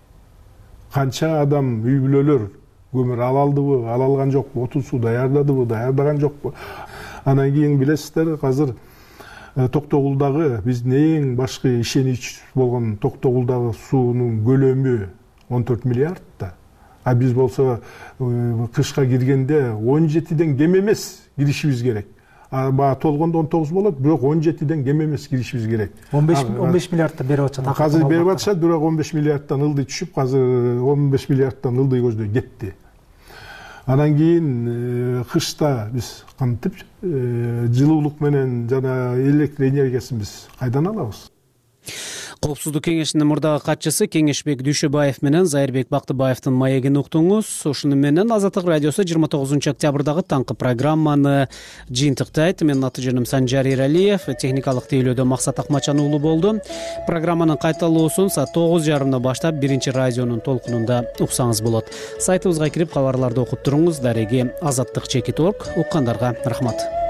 Канча адам үй бүлөлөр көмүр ала алдыбы, ала алган жокпу, отун суу даярдадыбы, даярдаган жокпу? Анан кийин билесиздер, азыр Токтогулдагы биздин эң башкы ишенич болгон Токтогулдагы суунун көлөмү 14 миллиард да. А биз болсо кышка киргенде 17ден кем эмес киришибиз керек. Баа толгондо 19 болот, бирок 17ден кем эмес киришибиз керек. 15 миллиардты берип атышат. Азыр берип атышат, бирок 15 миллиардтан ылдый түшүп, азыр 15 миллиардтан ылдый көздөй кетти. Анан кийин кышта биз кантип жылуулук менен жана электр энергиясын биз кайдан алабыз? Коопсуздук кеңешинин мурдагы катчысы Кеңешбек Дүйшөбаев менен Зайырбек Бактыбаевдин маегин уктуңуз. Ушуну менен Азаттык радиосу 29 октябрдагы таңкы программаны жыйынтыктайт. Менин аты жөнүм Санжар Эралиев, техникалык тейлөөдө Максат Акмачан уулу болду. Программанын кайталоосун саат 9:30 баштап биринчи радионун толкунунда уксаңыз болот. Сайтыбызга кирип кабарларды окуп туруңуз. Дареги Азаттык.org. Уккандарга рахмат.